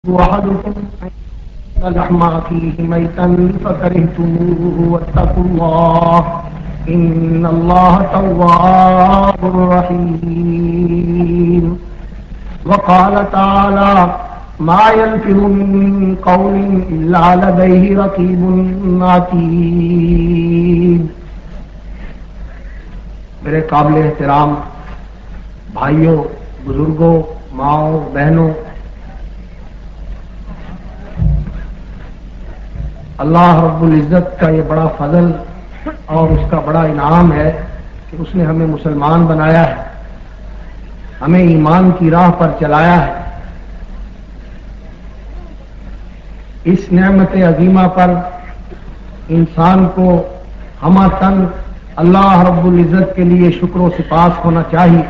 وأحدكم أن لحم أخيه ميتا فكرهتموه واتقوا الله إن الله تواب رحيم. وقال تعالى ما يلفظ من قول إلا لديه رقيب عتيد. میرے قابل احترام بھائیوں، بزرگوں، ماؤں، بہنوں، اللہ رب العزت کا یہ بڑا فضل اور اس کا بڑا انعام ہے کہ اس نے ہمیں مسلمان بنایا ہے، ہمیں ایمان کی راہ پر چلایا ہے. اس نعمت عظیمہ پر انسان کو ہمہ تن اللہ رب العزت کے لیے شکر و سپاس ہونا چاہیے.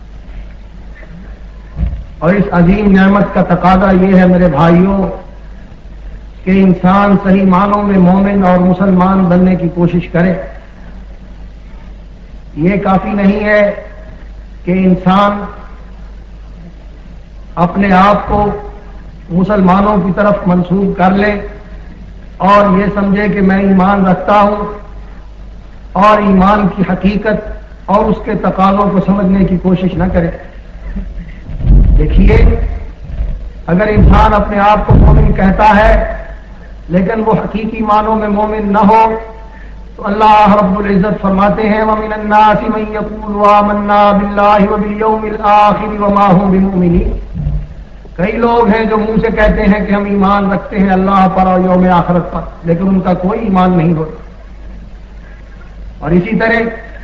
اور اس عظیم نعمت کا تقاضا یہ ہے میرے بھائیوں کہ انسان صحیح معنوں میں مومن اور مسلمان بننے کی کوشش کرے. یہ کافی نہیں ہے کہ انسان اپنے آپ کو مسلمانوں کی طرف منسوب کر لے اور یہ سمجھے کہ میں ایمان رکھتا ہوں اور ایمان کی حقیقت اور اس کے تقاضوں کو سمجھنے کی کوشش نہ کرے. دیکھیے، اگر انسان اپنے آپ کو مومن کہتا ہے لیکن وہ حقیقی معنوں میں مومن نہ ہو تو اللہ رب العزت فرماتے ہیں وَمِنَ النَّاسِ مَن يَقُولُ آمَنَّا بِاللَّهِ وَبِالْيَوْمِ الْآخِرِ وَمَا هُم بِمُؤْمِنِينَ. کئی لوگ ہیں جو منہ سے کہتے ہیں کہ ہم ایمان رکھتے ہیں اللہ پر اور یوم آخرت پر، لیکن ان کا کوئی ایمان نہیں ہوتا. اور اسی طرح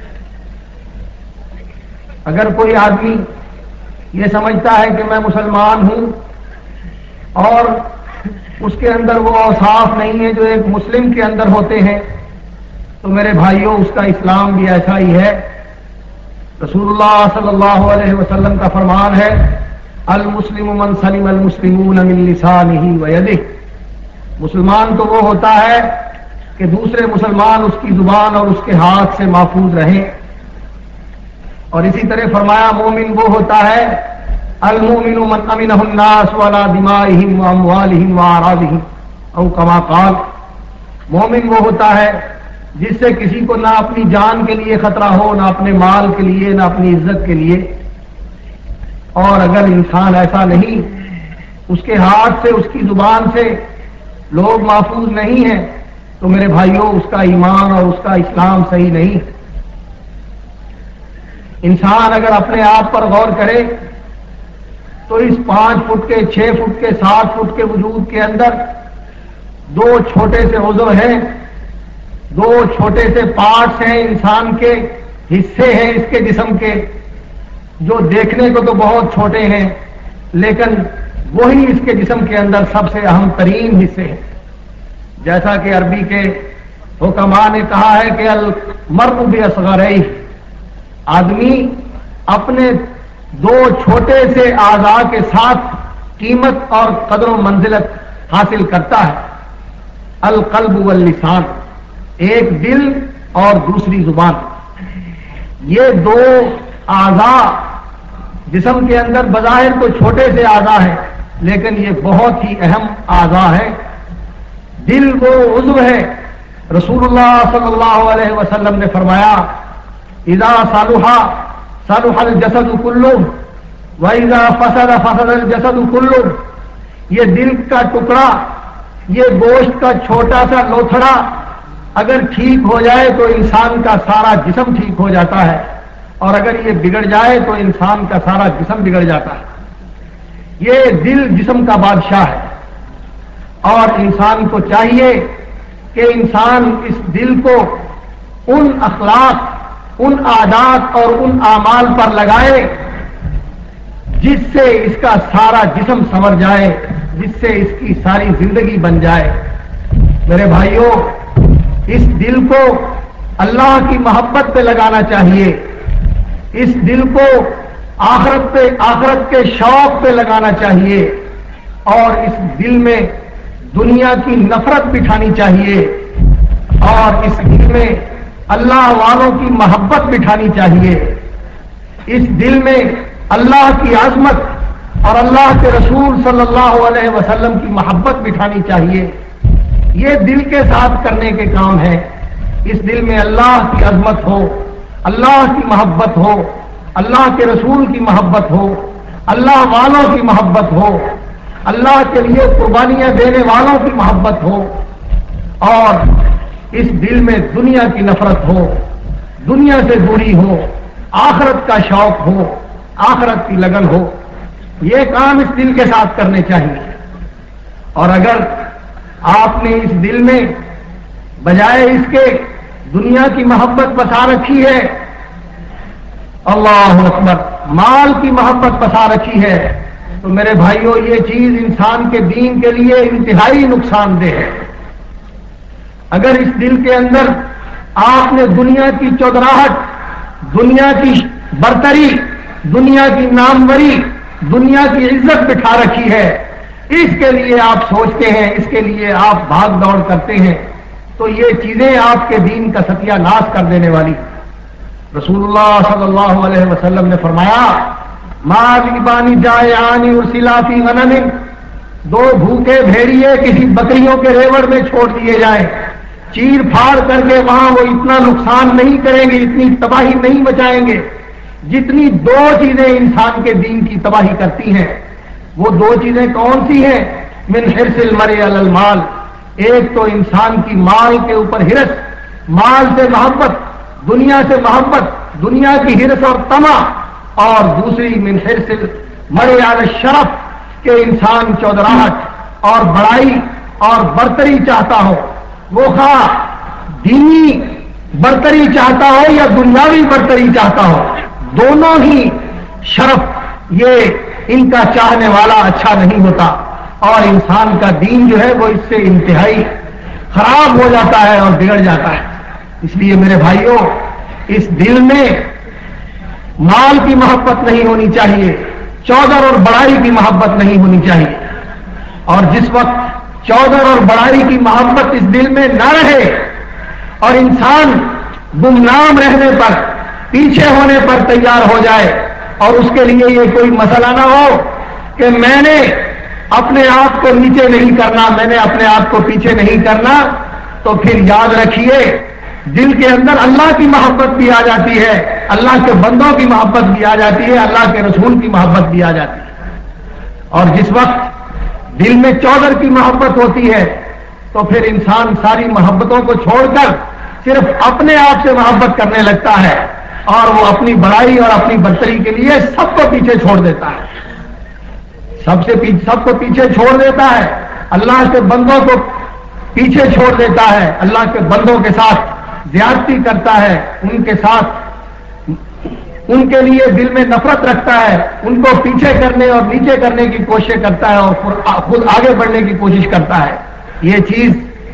اگر کوئی آدمی یہ سمجھتا ہے کہ میں مسلمان ہوں اور اس کے اندر وہ اوصاف نہیں ہے جو ایک مسلم کے اندر ہوتے ہیں تو میرے بھائیوں اس کا اسلام بھی ایسا ہی ہے. رسول اللہ صلی اللہ علیہ وسلم کا فرمان ہے المسلم من سلم المسلمون من لسانہ ویدہ. مسلمان تو وہ ہوتا ہے کہ دوسرے مسلمان اس کی زبان اور اس کے ہاتھ سے محفوظ رہیں. اور اسی طرح فرمایا مومن وہ ہوتا ہے المؤمن من امنہ الناس وعلی دمائہم واموالہم واعراضہم او کما قال. مومن وہ ہوتا ہے جس سے کسی کو نہ اپنی جان کے لیے خطرہ ہو، نہ اپنے مال کے لیے، نہ اپنی عزت کے لیے. اور اگر انسان ایسا نہیں، اس کے ہاتھ سے اس کی زبان سے لوگ محفوظ نہیں ہیں تو میرے بھائیوں اس کا ایمان اور اس کا اسلام صحیح نہیں. انسان اگر اپنے آپ پر غور کرے تو اس 5 فٹ کے، 6 فٹ کے، 7 فٹ کے وجود کے اندر 2 چھوٹے سے عضو ہیں، 2 چھوٹے سے پارٹس ہیں، انسان کے حصے ہیں اس کے جسم کے جو دیکھنے کو تو بہت چھوٹے ہیں لیکن وہی اس کے جسم کے اندر سب سے اہم ترین حصے ہیں. جیسا کہ عربی کے حکماء نے کہا ہے کہ المرء باصغرہ، آدمی اپنے 2 چھوٹے سے اعضاء کے ساتھ قیمت اور قدر و منزلت حاصل کرتا ہے. القلب واللسان، ایک دل اور دوسری زبان. یہ 2 اعضاء جسم کے اندر بظاہر تو چھوٹے سے اعضاء ہیں لیکن یہ بہت ہی اہم اعضاء ہیں. دل وہ عضو ہے، رسول اللہ صلی اللہ علیہ وسلم نے فرمایا اذا صلح صلح الجسد كله واذا فسد فسد الجسد كله. یہ دل کا ٹکڑا، یہ گوشت کا چھوٹا سا لوتھڑا اگر ٹھیک ہو جائے تو انسان کا سارا جسم ٹھیک ہو جاتا ہے، اور اگر یہ بگڑ جائے تو انسان کا سارا جسم بگڑ جاتا ہے. یہ دل جسم کا بادشاہ ہے اور انسان کو چاہیے کہ انسان اس دل کو ان اخلاق، ان عادات اور ان اعمال پر لگائے جس سے اس کا سارا جسم سنور جائے، جس سے اس کی ساری زندگی بن جائے. میرے بھائیوں، اس دل کو اللہ کی محبت پہ لگانا چاہیے، اس دل کو آخرت کے شوق پہ لگانا چاہیے اور اس دل میں دنیا کی نفرت بٹھانی چاہیے اور اس دل میں اللہ والوں کی محبت بٹھانی چاہیے. اس دل میں اللہ کی عظمت اور اللہ کے رسول صلی اللہ علیہ وسلم کی محبت بٹھانی چاہیے. یہ دل کے ساتھ کرنے کے کام ہے. اس دل میں اللہ کی عظمت ہو, اللہ کی محبت ہو, اللہ کے رسول کی محبت ہو, اللہ والوں کی محبت ہو, اللہ کے لیے قربانیاں دینے والوں کی محبت ہو, اور اس دل میں دنیا کی نفرت ہو, دنیا سے دوری ہو, آخرت کا شوق ہو, آخرت کی لگن ہو. یہ کام اس دل کے ساتھ کرنے چاہیے. اور اگر آپ نے اس دل میں بجائے اس کے دنیا کی محبت بسا رکھی ہے, اللہ اکبر, مال کی محبت بسا رکھی ہے, تو میرے بھائیوں یہ چیز انسان کے دین کے لیے انتہائی نقصان دہ ہے. اگر اس دل کے اندر آپ نے دنیا کی چودراہٹ, دنیا کی برتری, دنیا کی ناموری, دنیا کی عزت بٹھا رکھی ہے, اس کے لیے آپ سوچتے ہیں, اس کے لیے آپ بھاگ دوڑ کرتے ہیں, تو یہ چیزیں آپ کے دین کا ستیہ ناش کر دینے والی. رسول اللہ صلی اللہ علیہ وسلم نے فرمایا, ماذبانی جائعانی ارسلا فی غنم, دو بھوکے بھیڑیے کسی بکریوں کے ریوڑ میں چھوڑ دیے جائیں, چیر پھاڑ کر کے وہاں وہ اتنا نقصان نہیں کریں گے, اتنی تباہی نہیں مچائیں گے جتنی دو چیزیں انسان کے دین کی تباہی کرتی ہیں. وہ دو چیزیں کون سی ہیں؟ من حرص المرء علی المال, ایک تو انسان کی مال کے اوپر ہرس, مال سے محبت, دنیا سے محبت, دنیا کی ہرس اور طمع, اور دوسری من حرص المرء علی الشرف, کہ انسان چودراہٹ اور بڑائی اور برتری چاہتا ہو. وہ خواہ دینی برتری چاہتا ہو یا دنیاوی برتری چاہتا ہو, دونوں ہی شرف, یہ ان کا چاہنے والا اچھا نہیں ہوتا, اور انسان کا دین جو ہے وہ اس سے انتہائی خراب ہو جاتا ہے اور بگڑ جاتا ہے. اس لیے میرے بھائیوں, اس دل میں مال کی محبت نہیں ہونی چاہیے, چودر اور بڑائی کی محبت نہیں ہونی چاہیے. اور جس وقت چودر اور بڑائی کی محبت اس دل میں نہ رہے اور انسان گمنام رہنے پر, پیچھے ہونے پر تیار ہو جائے, اور اس کے لیے یہ کوئی مسئلہ نہ ہو کہ میں نے اپنے آپ کو نیچے نہیں کرنا, میں نے اپنے آپ کو پیچھے نہیں کرنا, تو پھر یاد رکھیے دل کے اندر اللہ کی محبت بھی آ جاتی ہے, اللہ کے بندوں کی محبت بھی آ جاتی ہے, اللہ کے رسول کی محبت بھی آ جاتی ہے. اور جس وقت دل میں چودر کی محبت ہوتی ہے تو پھر انسان ساری محبتوں کو چھوڑ کر صرف اپنے آپ سے محبت کرنے لگتا ہے, اور وہ اپنی بڑائی اور اپنی برتری کے لیے سب کو پیچھے چھوڑ دیتا ہے, سب کو پیچھے چھوڑ دیتا ہے, اللہ کے بندوں کو پیچھے چھوڑ دیتا ہے, اللہ کے بندوں کے ساتھ زیادتی کرتا ہے, ان کے ساتھ ان کے لیے دل میں نفرت رکھتا ہے, ان کو پیچھے کرنے اور نیچے کرنے کی کوشش کرتا ہے, اور خود آگے بڑھنے کی کوشش کرتا ہے. یہ چیز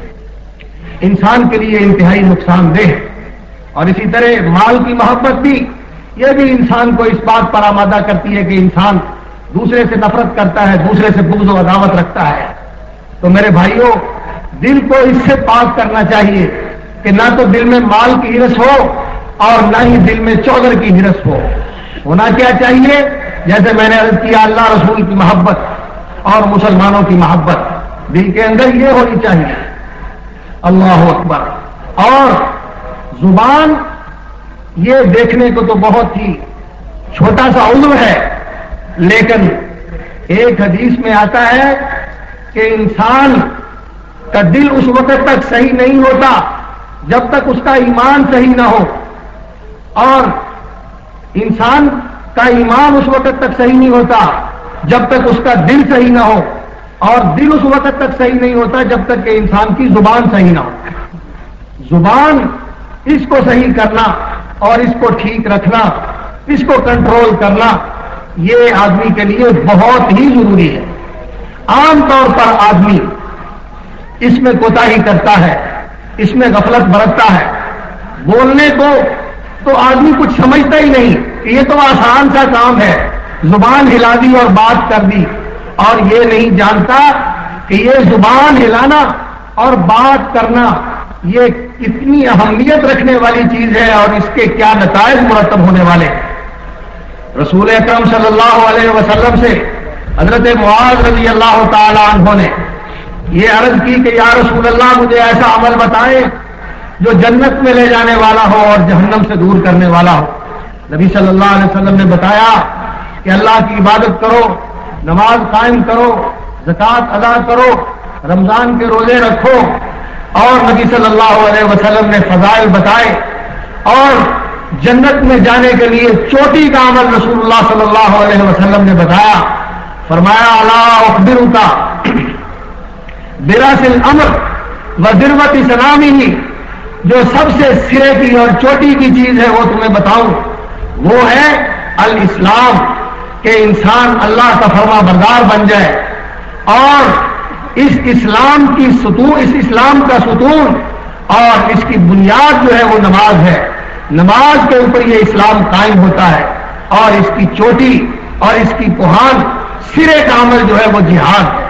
انسان کے لیے انتہائی نقصان دہ ہے. اور اسی طرح مال کی محبت بھی, یہ بھی انسان کو اس بات پر آمادہ کرتی ہے کہ انسان دوسرے سے نفرت کرتا ہے, دوسرے سے بغض و عداوت رکھتا ہے. تو میرے بھائیوں, دل کو اس سے پاک کرنا چاہیے کہ نہ تو دل میں مال کی ہرس ہو اور نہ ہی دل میں چودر کی ہرس ہو. ہونا کیا چاہیے؟ جیسے میں نے عرض کیا, اللہ رسول کی محبت اور مسلمانوں کی محبت دل کے اندر یہ ہونی چاہیے. اللہ اکبر. اور زبان, یہ دیکھنے کو تو بہت ہی چھوٹا سا عضو ہے, لیکن ایک حدیث میں آتا ہے کہ انسان کا دل اس وقت تک صحیح نہیں ہوتا جب تک اس کا ایمان صحیح نہ ہو, اور انسان کا ایمان اس وقت تک صحیح نہیں ہوتا جب تک اس کا دل صحیح نہ ہو, اور دل اس وقت تک صحیح نہیں ہوتا جب تک کہ انسان کی زبان صحیح نہ ہو. زبان, اس کو صحیح کرنا اور اس کو ٹھیک رکھنا, اس کو کنٹرول کرنا, یہ آدمی کے لیے بہت ہی ضروری ہے. عام طور پر آدمی اس میں کوتاہی کرتا ہے, اس میں غفلت برتتا ہے. بولنے کو تو آدمی کچھ سمجھتا ہی نہیں کہ یہ تو آسان سا کام ہے, زبان ہلا دی اور بات کر دی, اور یہ نہیں جانتا کہ یہ زبان ہلانا اور بات کرنا یہ کتنی اہمیت رکھنے والی چیز ہے اور اس کے کیا نتائج مرتب ہونے والے. رسول اکرم صلی اللہ علیہ وسلم سے حضرت معاذ رضی اللہ تعالی عنہ نے یہ عرض کی کہ یا رسول اللہ مجھے ایسا عمل بتائیں جو جنت میں لے جانے والا ہو اور جہنم سے دور کرنے والا ہو. نبی صلی اللہ علیہ وسلم نے بتایا کہ اللہ کی عبادت کرو، نماز قائم کرو، زکوٰۃ ادا کرو، رمضان کے روزے رکھو. اور نبی صلی اللہ علیہ وسلم نے فضائل بتائے اور جنت میں جانے کے لیے چوٹی کا عمل رسول اللہ صلی اللہ علیہ وسلم نے بتایا. فرمایا الا اخبرک براس الامر وذروۃ سنامہ، جو سب سے سرے کی اور چوٹی کی چیز ہے وہ تمہیں بتاؤں، وہ ہے الاسلام، کہ انسان اللہ کا فرما بردار بن جائے اور اس اسلام کی ستون، اس اسلام کا ستون اور اس کی بنیاد جو ہے وہ نماز ہے. نماز کے اوپر یہ اسلام قائم ہوتا ہے اور اس کی چوٹی اور اس کی کوہان سرے کا عمل جو ہے وہ جہاد ہے.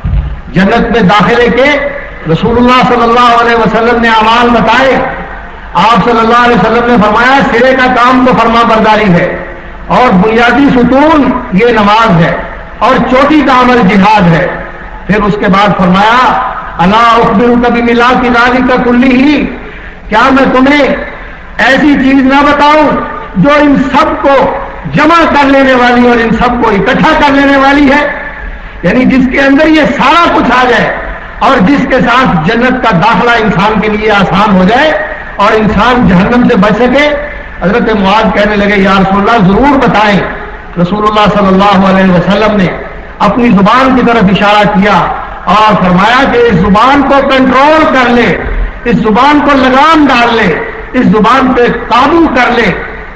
جنت میں داخلے کے رسول اللہ صلی اللہ علیہ وسلم نے اعمال بتائے. آپ صلی اللہ علیہ وسلم نے فرمایا سرے کا کام تو فرما برداری ہے اور بنیادی ستون یہ نماز ہے اور چوٹی کا عمل جہاد ہے. پھر اس کے بعد فرمایا الا اخبرک بملاک ذالک کلہ، کیا میں تمہیں ایسی چیز نہ بتاؤں جو ان سب کو جمع کر لینے والی اور ان سب کو اکٹھا کر لینے والی ہے، یعنی جس کے اندر یہ سارا کچھ آ جائے اور جس کے ساتھ جنت کا داخلہ انسان کے لیے آسان ہو جائے اور انسان جہنم سے بچ سکے. حضرت معاذ کہنے لگے یا رسول اللہ ضرور بتائیں. رسول اللہ صلی اللہ علیہ وسلم نے اپنی زبان کی طرف اشارہ کیا اور فرمایا کہ اس زبان کو کنٹرول کر لے، اس زبان کو لگام ڈال لے، اس زبان پہ قابو کر لے.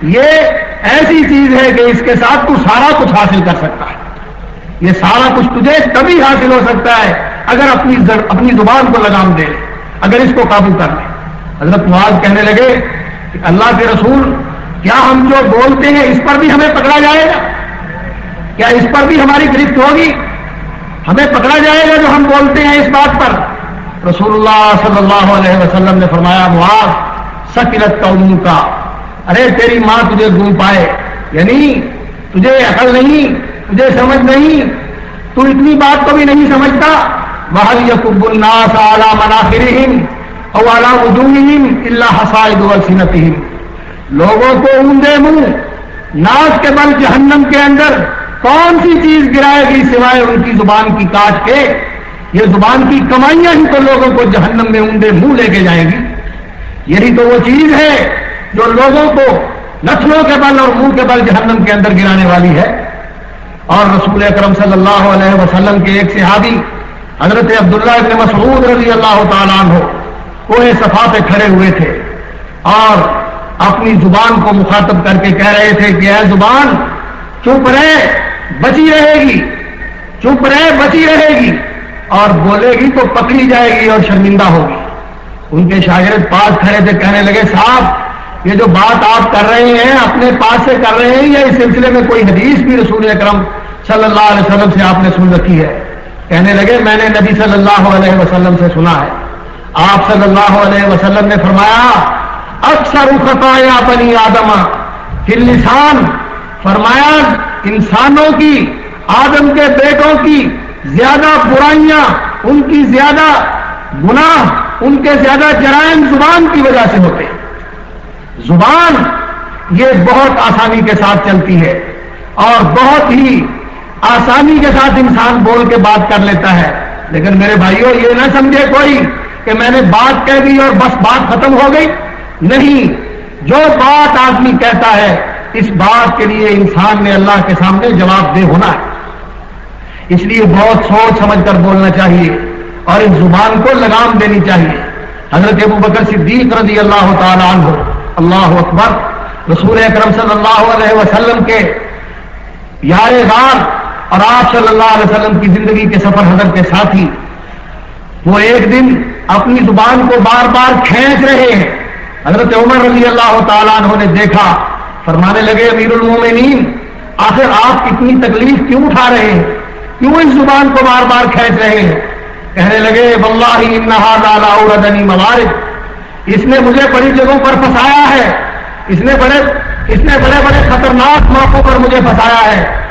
یہ ایسی چیز ہے کہ اس کے ساتھ تو سارا کچھ حاصل کر سکتا ہے. یہ سارا کچھ تجھے تبھی حاصل ہو سکتا ہے اگر اپنی زبان کو لگام دے لے، اگر اس کو قابو کر لے. حضرت معاذ کہنے لگے کہ اللہ کے رسول، کیا ہم جو بولتے ہیں اس پر بھی ہمیں پکڑا جائے گا؟ کیا اس پر بھی ہماری گرفت ہوگی؟ ہمیں پکڑا جائے گا جو ہم بولتے ہیں اس بات پر؟ رسول اللہ صلی اللہ علیہ وسلم نے فرمایا معاذ ثقلت قومک، ارے تیری ماں تجھے گم پائے، یعنی تجھے عقل نہیں، تجھے سمجھ نہیں، تو اتنی بات کو بھی نہیں سمجھتا. وَهَلْ يَكُبُّ النَّاسَ عَلَى مَنَاخِرِهِمْ أَوْ عَلَى وُجُوهِهِمْ إِلَّا حَصَائِدُ أَلْسِنَتِهِمْ، لوگوں کو اونڈے منہ ناک کے بل جہنم کے اندر کون سی چیز گرائے گی سوائے ان کی زبان کی کاٹ کے؟ یہ زبان کی کمائیاں ہی تو لوگوں کو جہنم میں اونڈے منہ لے کے جائیں گی. یہی تو وہ چیز ہے جو لوگوں کو نتھنوں کے بل اور منہ کے بل جہنم کے اندر گرانے والی ہے. اور رسول اکرم صلی اللہ علیہ وسلم کے ایک صحابی حضرت عبداللہ ابن مسعود رضی اللہ تعالیٰ عنہ کوہ صفا پہ کھڑے ہوئے تھے اور اپنی زبان کو مخاطب کر کے کہہ رہے تھے کہ اے زبان چپ رہے، بچی رہے گی، چپ رہے بچی رہے گی، اور بولے گی تو پکڑی جائے گی اور شرمندہ ہوگی. ان کے شاگرد پاس کھڑے تھے، کہنے لگے صاحب یہ جو بات آپ کر رہے ہیں اپنے پاس سے کر رہے ہیں یا اس سلسلے میں کوئی حدیث بھی رسول اکرم صلی اللہ علیہ وسلم سے آپ نے سن رکھی ہے؟ کہنے لگے میں نے نبی صلی اللہ علیہ وسلم سے سنا ہے. آپ صلی اللہ علیہ وسلم نے فرمایا اکثر خطایا بنی آدم فی اللسان، فرمایا انسانوں کی، آدم کے بیٹوں کی زیادہ برائیاں، ان کی زیادہ گناہ، ان کے زیادہ جرائم زبان کی وجہ سے ہوتے ہیں. زبان یہ بہت آسانی کے ساتھ چلتی ہے اور بہت ہی آسانی کے ساتھ انسان بول کے بات کر لیتا ہے. لیکن میرے بھائیوں یہ نہ سمجھے کوئی کہ میں نے بات کہہ دی اور بس بات ختم ہو گئی. نہیں، جو بات آدمی کہتا ہے اس بات کے لیے انسان نے اللہ کے سامنے جواب دہ ہونا ہے. اس لیے بہت سوچ سمجھ کر بولنا چاہیے اور اس زبان کو لگام دینی چاہیے. حضرت ابوبکر صدیق رضی اللہ تعالی عنہ، اللہ اکبر، رسول اکرم صلی اللہ علیہ وسلم کے یار غار اور آپ صلی اللہ علیہ وسلم کی زندگی کے سفر حضرت کے ساتھی، وہ ایک دن اپنی زبان کو بار بار کھینچ رہے ہیں. حضرت عمر رضی اللہ تعالیٰ عنہ نے دیکھا، فرمانے لگے امیر المومنین آخر آپ اتنی تکلیف کیوں اٹھا رہے ہیں، کیوں اس زبان کو بار بار کھینچ رہے ہیں؟ کہنے لگے واللہ انہا لا اوردنی موارد، اس نے مجھے بڑی جگہوں پر پھنسایا ہے، اس نے بڑے بڑے خطرناک موقعوں پر مجھے پھنسایا ہے.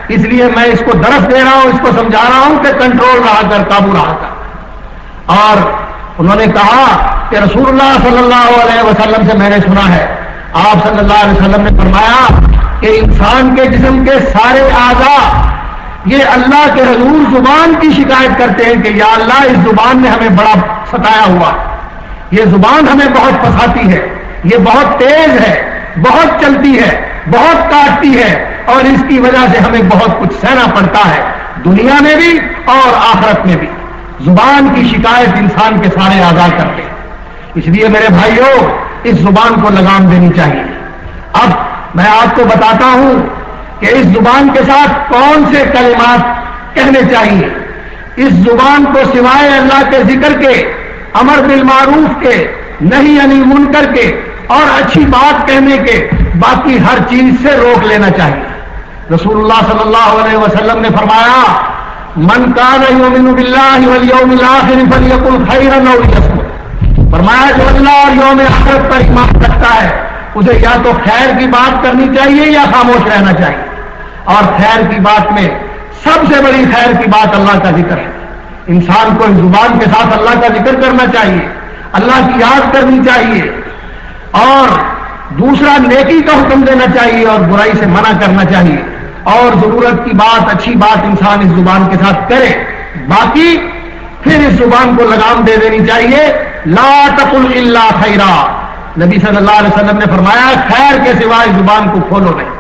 اس لیے میں اس کو درس دے رہا ہوں، اس کو سمجھا رہا ہوں کہ کنٹرول رہا کر، قابو رہا کر۔ اور انہوں نے کہا کہ رسول اللہ صلی اللہ علیہ وسلم سے میں نے سنا ہے، آپ صلی اللہ علیہ وسلم نے فرمایا کہ انسان کے جسم کے سارے اعضاء یہ اللہ کے حضور زبان کی شکایت کرتے ہیں کہ یا اللہ اس زبان نے ہمیں بڑا ستایا ہوا، یہ زبان ہمیں بہت پھنساتی ہے، یہ بہت تیز ہے، بہت چلتی ہے، بہت کاٹتی ہے، اور اس کی وجہ سے ہمیں بہت کچھ سہنا پڑتا ہے، دنیا میں بھی اور آخرت میں بھی۔ زبان کی شکایت انسان کے سارے اعضاء کرتے ہیں۔ اس لیے میرے بھائیوں اس زبان کو لگام دینی چاہیے۔ اب میں آپ کو بتاتا ہوں کہ اس زبان کے ساتھ کون سے کلمات کہنے چاہیے۔ اس زبان کو سوائے اللہ کے ذکر کے، امر بالمعروف کے، نہی عن المنکر کے اور اچھی بات کہنے کے، باقی ہر چیز سے روک لینا چاہیے۔ رسول اللہ صلی اللہ علیہ وسلم نے فرمایا من کان یؤمن باللہ والیوم الآخر فلیقل خیرا او لیصمت۔ فرمایا جو اللہ اور یوم آخرت پر ایمان رکھتا ہے اسے یا تو خیر کی بات کرنی چاہیے یا خاموش رہنا چاہیے، اور خیر کی بات میں سب سے بڑی خیر کی بات اللہ کا ذکر ہے۔ انسان کو اس زبان کے ساتھ اللہ کا ذکر کرنا چاہیے، اللہ کی یاد کرنی چاہیے، اور دوسرا نیکی کا حکم دینا چاہیے اور برائی سے منع کرنا چاہیے، اور ضرورت کی بات، اچھی بات انسان اس زبان کے ساتھ کرے، باقی پھر اس زبان کو لگام دے دینی چاہیے۔ لا تقل الا خیرا، نبی صلی اللہ علیہ وسلم نے فرمایا خیر کے سوا اس زبان کو کھولو نہیں۔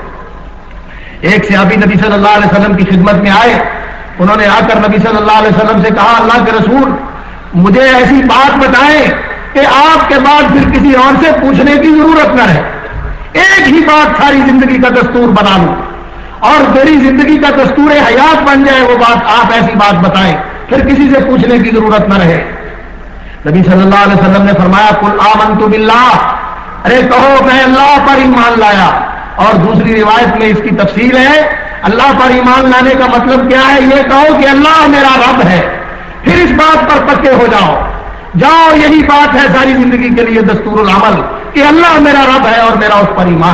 ایک صحابی نبی صلی اللہ علیہ وسلم کی خدمت میں آئے، انہوں نے آ کر نبی صلی اللہ علیہ وسلم سے کہا اللہ کے رسول مجھے ایسی بات بتائیں کہ آپ کے بعد پھر کسی اور سے پوچھنے کی ضرورت نہ رہے، ایک ہی بات ساری زندگی کا دستور بنا لوں اور میری زندگی کا دستور حیات بن جائے، وہ بات آپ ایسی بات بتائیں پھر کسی سے پوچھنے کی ضرورت نہ رہے۔ نبی صلی اللہ علیہ وسلم نے فرمایا قل آمنت باللہ، ارے کہو میں اللہ پر ایمان لایا۔ اور دوسری روایت میں اس کی تفصیل ہے اللہ پر ایمان لانے کا مطلب کیا ہے، یہ کہو کہ اللہ میرا رب ہے، پھر اس بات پر پکے ہو جاؤ، یہی بات ہے ساری زندگی کے لیے دستور العمل کہ اللہ میرا رب ہے اور میرا اس پر ایمان۔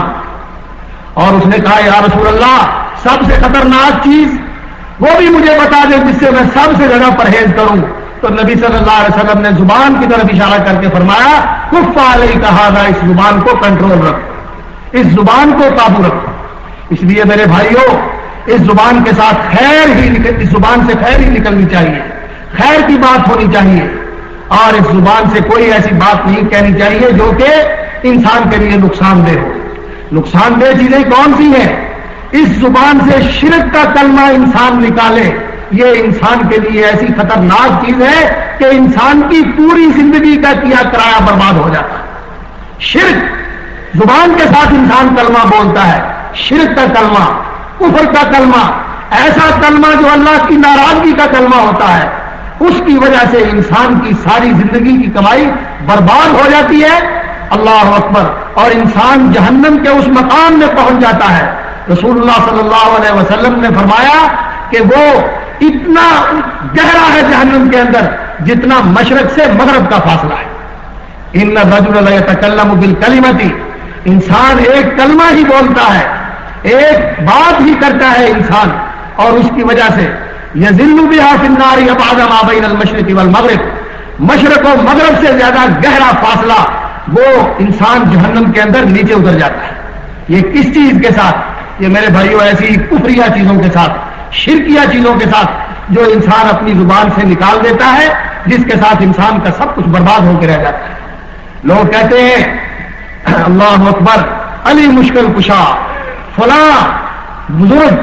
اور اس نے کہا یا رسول اللہ سب سے خطرناک چیز وہ بھی مجھے بتا دیں جس سے میں سب سے زیادہ پرہیز کروں۔ تو نبی صلی اللہ علیہ وسلم نے زبان کی طرف اشارہ کر کے فرمایا کف علیک ھذا، اس زبان کو کنٹرول رکھو، اس زبان کو قابو رکھو۔ اس لیے میرے بھائیوں اس زبان کے ساتھ اس زبان سے خیر ہی نکلنی چاہیے، خیر کی بات ہونی چاہیے، اور اس زبان سے کوئی ایسی بات نہیں کہنی چاہیے جو کہ انسان کے لیے نقصان دہ ہو۔ نقصان دہ چیزیں کون سی ہیں؟ اس زبان سے شرک کا کلمہ انسان نکالے، یہ انسان کے لیے ایسی خطرناک چیز ہے کہ انسان کی پوری زندگی کا کیا کرایا برباد ہو جاتا ہے۔ شرک، زبان کے ساتھ انسان کلمہ بولتا ہے، شرک کا کلمہ، کفر کا کلمہ، ایسا کلمہ جو اللہ کی ناراضگی کا کلمہ ہوتا ہے، اس کی وجہ سے انسان کی ساری زندگی کی کمائی برباد ہو جاتی ہے۔ اللہ اکبر، اور انسان جہنم کے اس مقام میں پہنچ جاتا ہے۔ رسول اللہ صلی اللہ علیہ وسلم نے فرمایا کہ وہ اتنا گہرا ہے جہنم کے اندر جتنا مشرق سے مغرب کا فاصلہ ہے۔ ان الرجل لیتکلم بالکلمۃ، انسان ایک کلمہ ہی بولتا ہے، ایک بات ہی کرتا ہے انسان، اور اس کی وجہ سے یذل بہا فی النار ابعد ما بین المشرق والمغرب، مشرق و مغرب سے زیادہ گہرا فاصلہ وہ انسان جہنم کے اندر نیچے اتر جاتا ہے۔ یہ کس چیز کے ساتھ؟ یہ میرے بھائیوں ایسی کفریہ چیزوں کے ساتھ، شرکیہ چیزوں کے ساتھ جو انسان اپنی زبان سے نکال دیتا ہے، جس کے ساتھ انسان کا سب کچھ برباد ہو کے رہ جاتا ہے۔ لوگ کہتے ہیں اللہ اکبر علی مشکل کشا، فلاں بزرگ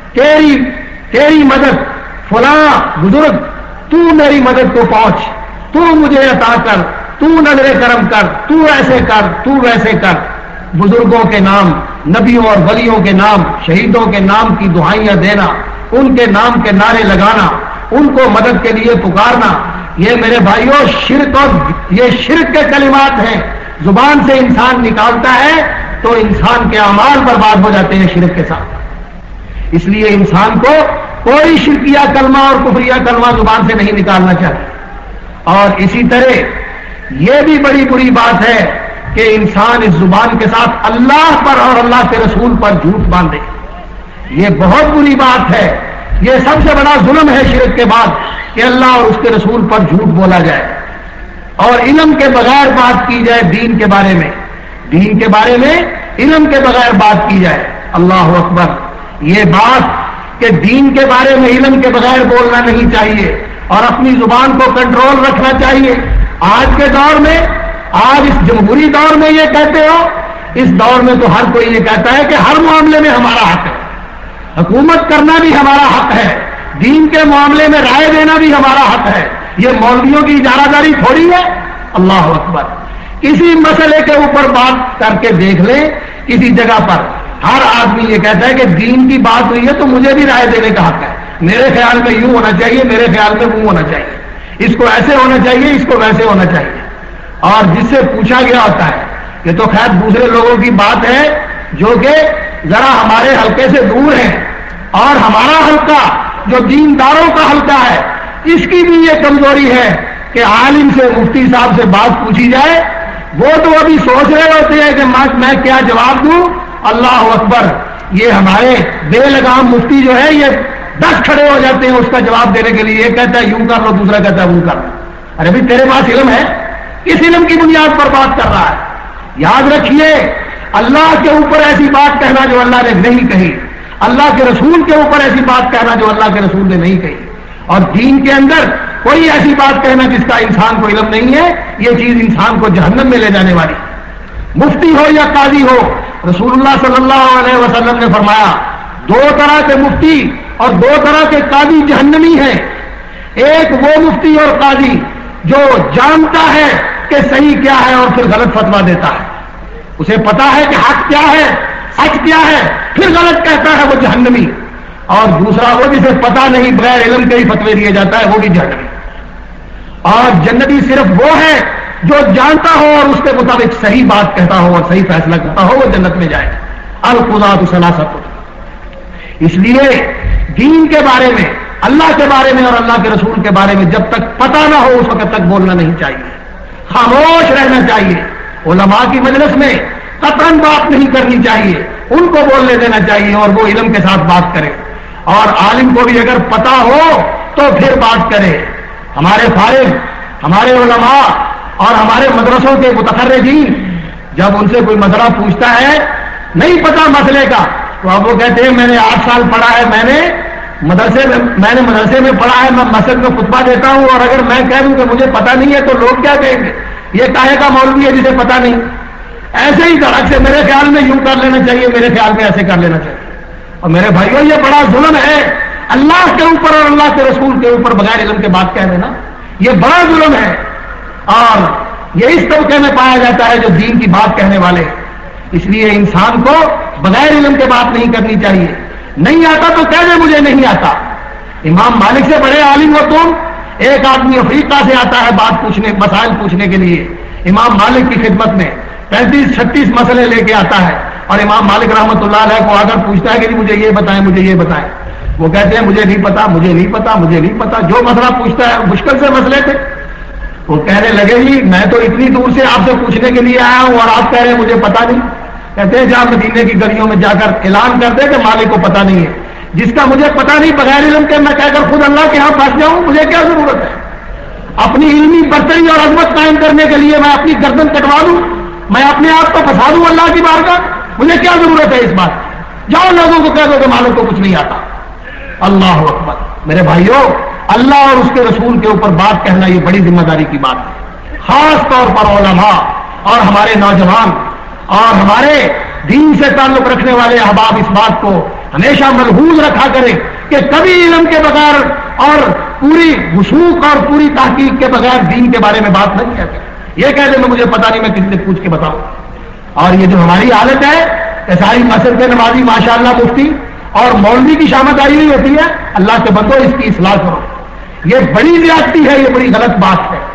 تیری مدد، فلاں بزرگ تو میری مدد کو پہنچ، تو مجھے عطا کر، تو نظر کرم کر، تو ایسے کر، تو ویسے کر۔ بزرگوں کے نام، نبیوں اور ولیوں کے نام، شہیدوں کے نام کی دعائیاں دینا، ان کے نام کے نعرے لگانا، ان کو مدد کے لیے پکارنا، یہ میرے بھائیوں شرک، اور یہ شرک کے کلمات ہیں۔ زبان سے انسان نکالتا ہے تو انسان کے اعمال برباد ہو جاتے ہیں شرک کے ساتھ۔ اس لیے انسان کو کوئی شرکیہ کلمہ اور کفریہ کلمہ زبان سے نہیں نکالنا چاہیے۔ اور اسی طرح یہ بھی بڑی بری بات ہے کہ انسان اس زبان کے ساتھ اللہ پر اور اللہ کے رسول پر جھوٹ باندھے۔ یہ بہت بری بات ہے. یہ سب سے بڑا ظلم ہے شرک کے بعد کہ اللہ اور اس کے رسول پر جھوٹ بولا جائے اور علم کے بغیر بات کی جائے. دین کے بارے میں علم کے بغیر بات کی جائے. اللہ اکبر. یہ بات کہ دین کے بارے میں علم کے بغیر بولنا نہیں چاہیے اور اپنی زبان کو کنٹرول رکھنا چاہیے. آج کے دور میں, آج اس جمہوری دور میں یہ کہتے ہو, اس دور میں تو ہر کوئی یہ کہتا ہے کہ ہر معاملے میں ہمارا حق ہے, حکومت کرنا بھی ہمارا حق ہے, دین کے معاملے میں رائے دینا بھی ہمارا حق ہے. یہ مولویوں کی اجارہ داری تھوڑی ہے. اللہ اکبر. کسی مسئلے کے اوپر بات کر کے دیکھ لیں, کسی جگہ پر ہر آدمی یہ کہتا ہے کہ دین کی بات ہوئی ہے تو مجھے بھی رائے دینے کا حق ہے, میرے خیال میں یوں ہونا چاہیے, میرے خیال میں وہ ہونا چاہیے, اس کو ایسے ہونا چاہیے, اس کو ویسے ہونا چاہیے. اور جس سے پوچھا گیا ہوتا ہے, یہ تو خیر دوسرے لوگوں کی بات ہے جو کہ ذرا ہمارے حلقے سے دور ہیں, اور ہمارا حلقہ جو دینداروں کا حلقہ ہے اس کی بھی یہ کمزوری ہے کہ عالم سے, مفتی صاحب سے بات پوچھی جائے, وہ تو ابھی سوچ رہے ہوتے ہیں کہ میں کیا جواب دوں. اللہ اکبر. یہ ہمارے بے لگام مفتی جو ہے یہ 10 کھڑے ہو جاتے ہیں اس کا جواب دینے کے لیے. ایک کہتا ہے یوں کر لو, دوسرا کہتا ہے وہ کر لو. ارے بھائی تیرے پاس علم ہے, کس علم کی بنیاد پر بات کر رہا ہے؟ یاد رکھیے, اللہ کے اوپر ایسی بات کہنا جو اللہ نے نہیں کہی, اللہ کے رسول کے اوپر ایسی بات کہنا جو اللہ کے رسول نے نہیں کہی, اور دین کے اندر کوئی ایسی بات کہنا جس کا انسان کو علم نہیں ہے, یہ چیز انسان کو جہنم میں لے جانے والی. مفتی ہو یا قاضی ہو, رسول اللہ صلی اللہ علیہ وسلم نے فرمایا 2 طرح کے مفتی اور 2 طرح کے قاضی جہنمی ہیں. ایک وہ مفتی اور قاضی جو جانتا ہے کہ صحیح کیا ہے اور پھر غلط فتویٰ دیتا ہے, اسے پتا ہے کہ حق کیا ہے, سچ کیا ہے, پھر غلط کہتا ہے, وہ جہنمی. اور دوسرا وہ جسے پتا نہیں, بغیر علم کے ہی فتوے دیے جاتا ہے, وہ بھی جہنمی. اور جنتی صرف وہ ہے جو جانتا ہو اور اس کے مطابق صحیح بات کہتا ہو اور صحیح فیصلہ کرتا ہو, وہ جنت میں جائے. القضاۃ ثلاثۃ. اس لیے دین کے بارے میں, اللہ کے بارے میں اور اللہ کے رسول کے بارے میں جب تک پتہ نہ ہو اس وقت تک بولنا نہیں چاہیے, خاموش رہنا چاہیے. علماء کی مجلس میں قطعاً بات نہیں کرنی چاہیے, ان کو بولنے دینا چاہیے اور وہ علم کے ساتھ بات کرے. اور عالم کو بھی اگر پتہ ہو تو پھر بات کرے. ہمارے فارغ, ہمارے علماء اور ہمارے مدرسوں کے متخرجین جب ان سے کوئی مسئلہ پوچھتا ہے, نہیں پتا مسئلے کا, تو اب وہ کہتے ہیں میں نے 8 سال پڑھا ہے, میں نے مدرسے میں پڑھا ہے, میں مسجد میں خطبہ دیتا ہوں, اور اگر میں کہہ دوں کہ مجھے پتا نہیں ہے تو لوگ کیا کہیں گے, یہ کاہے کا مولوی ہے جسے پتا نہیں. ایسے ہی دھڑک سے میرے خیال میں یوں کر لینا چاہیے, میرے خیال میں ایسے کر لینا چاہیے. اور میرے بھائیوں, یہ بڑا ظلم ہے اللہ کے اوپر اور اللہ کے رسول کے اوپر بغیر علم کے بات کہہ دینا, یہ بڑا ظلم ہے. اور یہ اس طبقے میں پایا جاتا ہے جو دین کی بات کہنے والے. اس لیے انسان کو بغیر علم کے بات نہیں کرنی چاہیے. نہیں آتا تو کہہ دے مجھے نہیں آتا. امام مالک سے بڑے عالم ہو تم. ایک آدمی افریقہ سے آتا ہے بات پوچھنے, مسائل پوچھنے کے لیے امام مالک کی خدمت میں, 35-36 مسئلے لے کے آتا ہے, اور امام مالک رحمۃ اللہ علیہ کو اگر پوچھتا ہے کہ مجھے یہ بتائیں, مجھے یہ بتائیں, وہ کہتے ہیں مجھے نہیں پتا, مجھے نہیں پتا, مجھے نہیں پتا. جو مسئلہ پوچھتا ہے مشکل سے مسئلے تھے, وہ کہنے لگے جی میں تو اتنی دور سے آپ سے پوچھنے کے لیے آیا ہوں اور آپ کہہ رہے ہیں مجھے پتا نہیں. کہتے ہیں جا مدینے کی گلیوں میں جا کر اعلان کر دے کہ مالک کو پتا نہیں ہے. جس کا مجھے پتا نہیں بغیر علم کے میں کہہ کر خود اللہ کے ہاں پھنس جاؤں, مجھے کیا ضرورت ہے؟ اپنی علمی برتری اور عظمت قائم کرنے کے لیے میں اپنی گردن کٹوا دوں, میں اپنے آپ کو پھنسا دوں اللہ کی بارگاہ, مجھے کیا ضرورت ہے اس بات کی؟ جاؤ لوگوں کو کہہ دو کہ مالک کو کچھ نہیں آتا. اللہ اکبر. میرے بھائیوں, اللہ اور اس کے رسول کے اوپر بات کہنا یہ بڑی ذمہ داری کی بات ہے. خاص طور پر علماء اور ہمارے نوجوان اور ہمارے دین سے تعلق رکھنے والے احباب اس بات کو ہمیشہ ملحوظ رکھا کریں کہ کبھی علم کے بغیر اور پوری وثوق اور پوری تحقیق کے بغیر دین کے بارے میں بات نہیں کرتے. یہ کہہ دیں مجھے پتا نہیں, میں کسی سے پوچھ کے بتاؤں. اور یہ جو ہماری حالت ہے کہ ساری مسجد کے نمازی ماشاءاللہ مفتی اور مولوی کی شامت آئی ہوئی ہوتی ہے, اللہ کے بندو اس کی اصلاح کرو. یہ بڑی زیادتی ہے, یہ بڑی غلط بات ہے.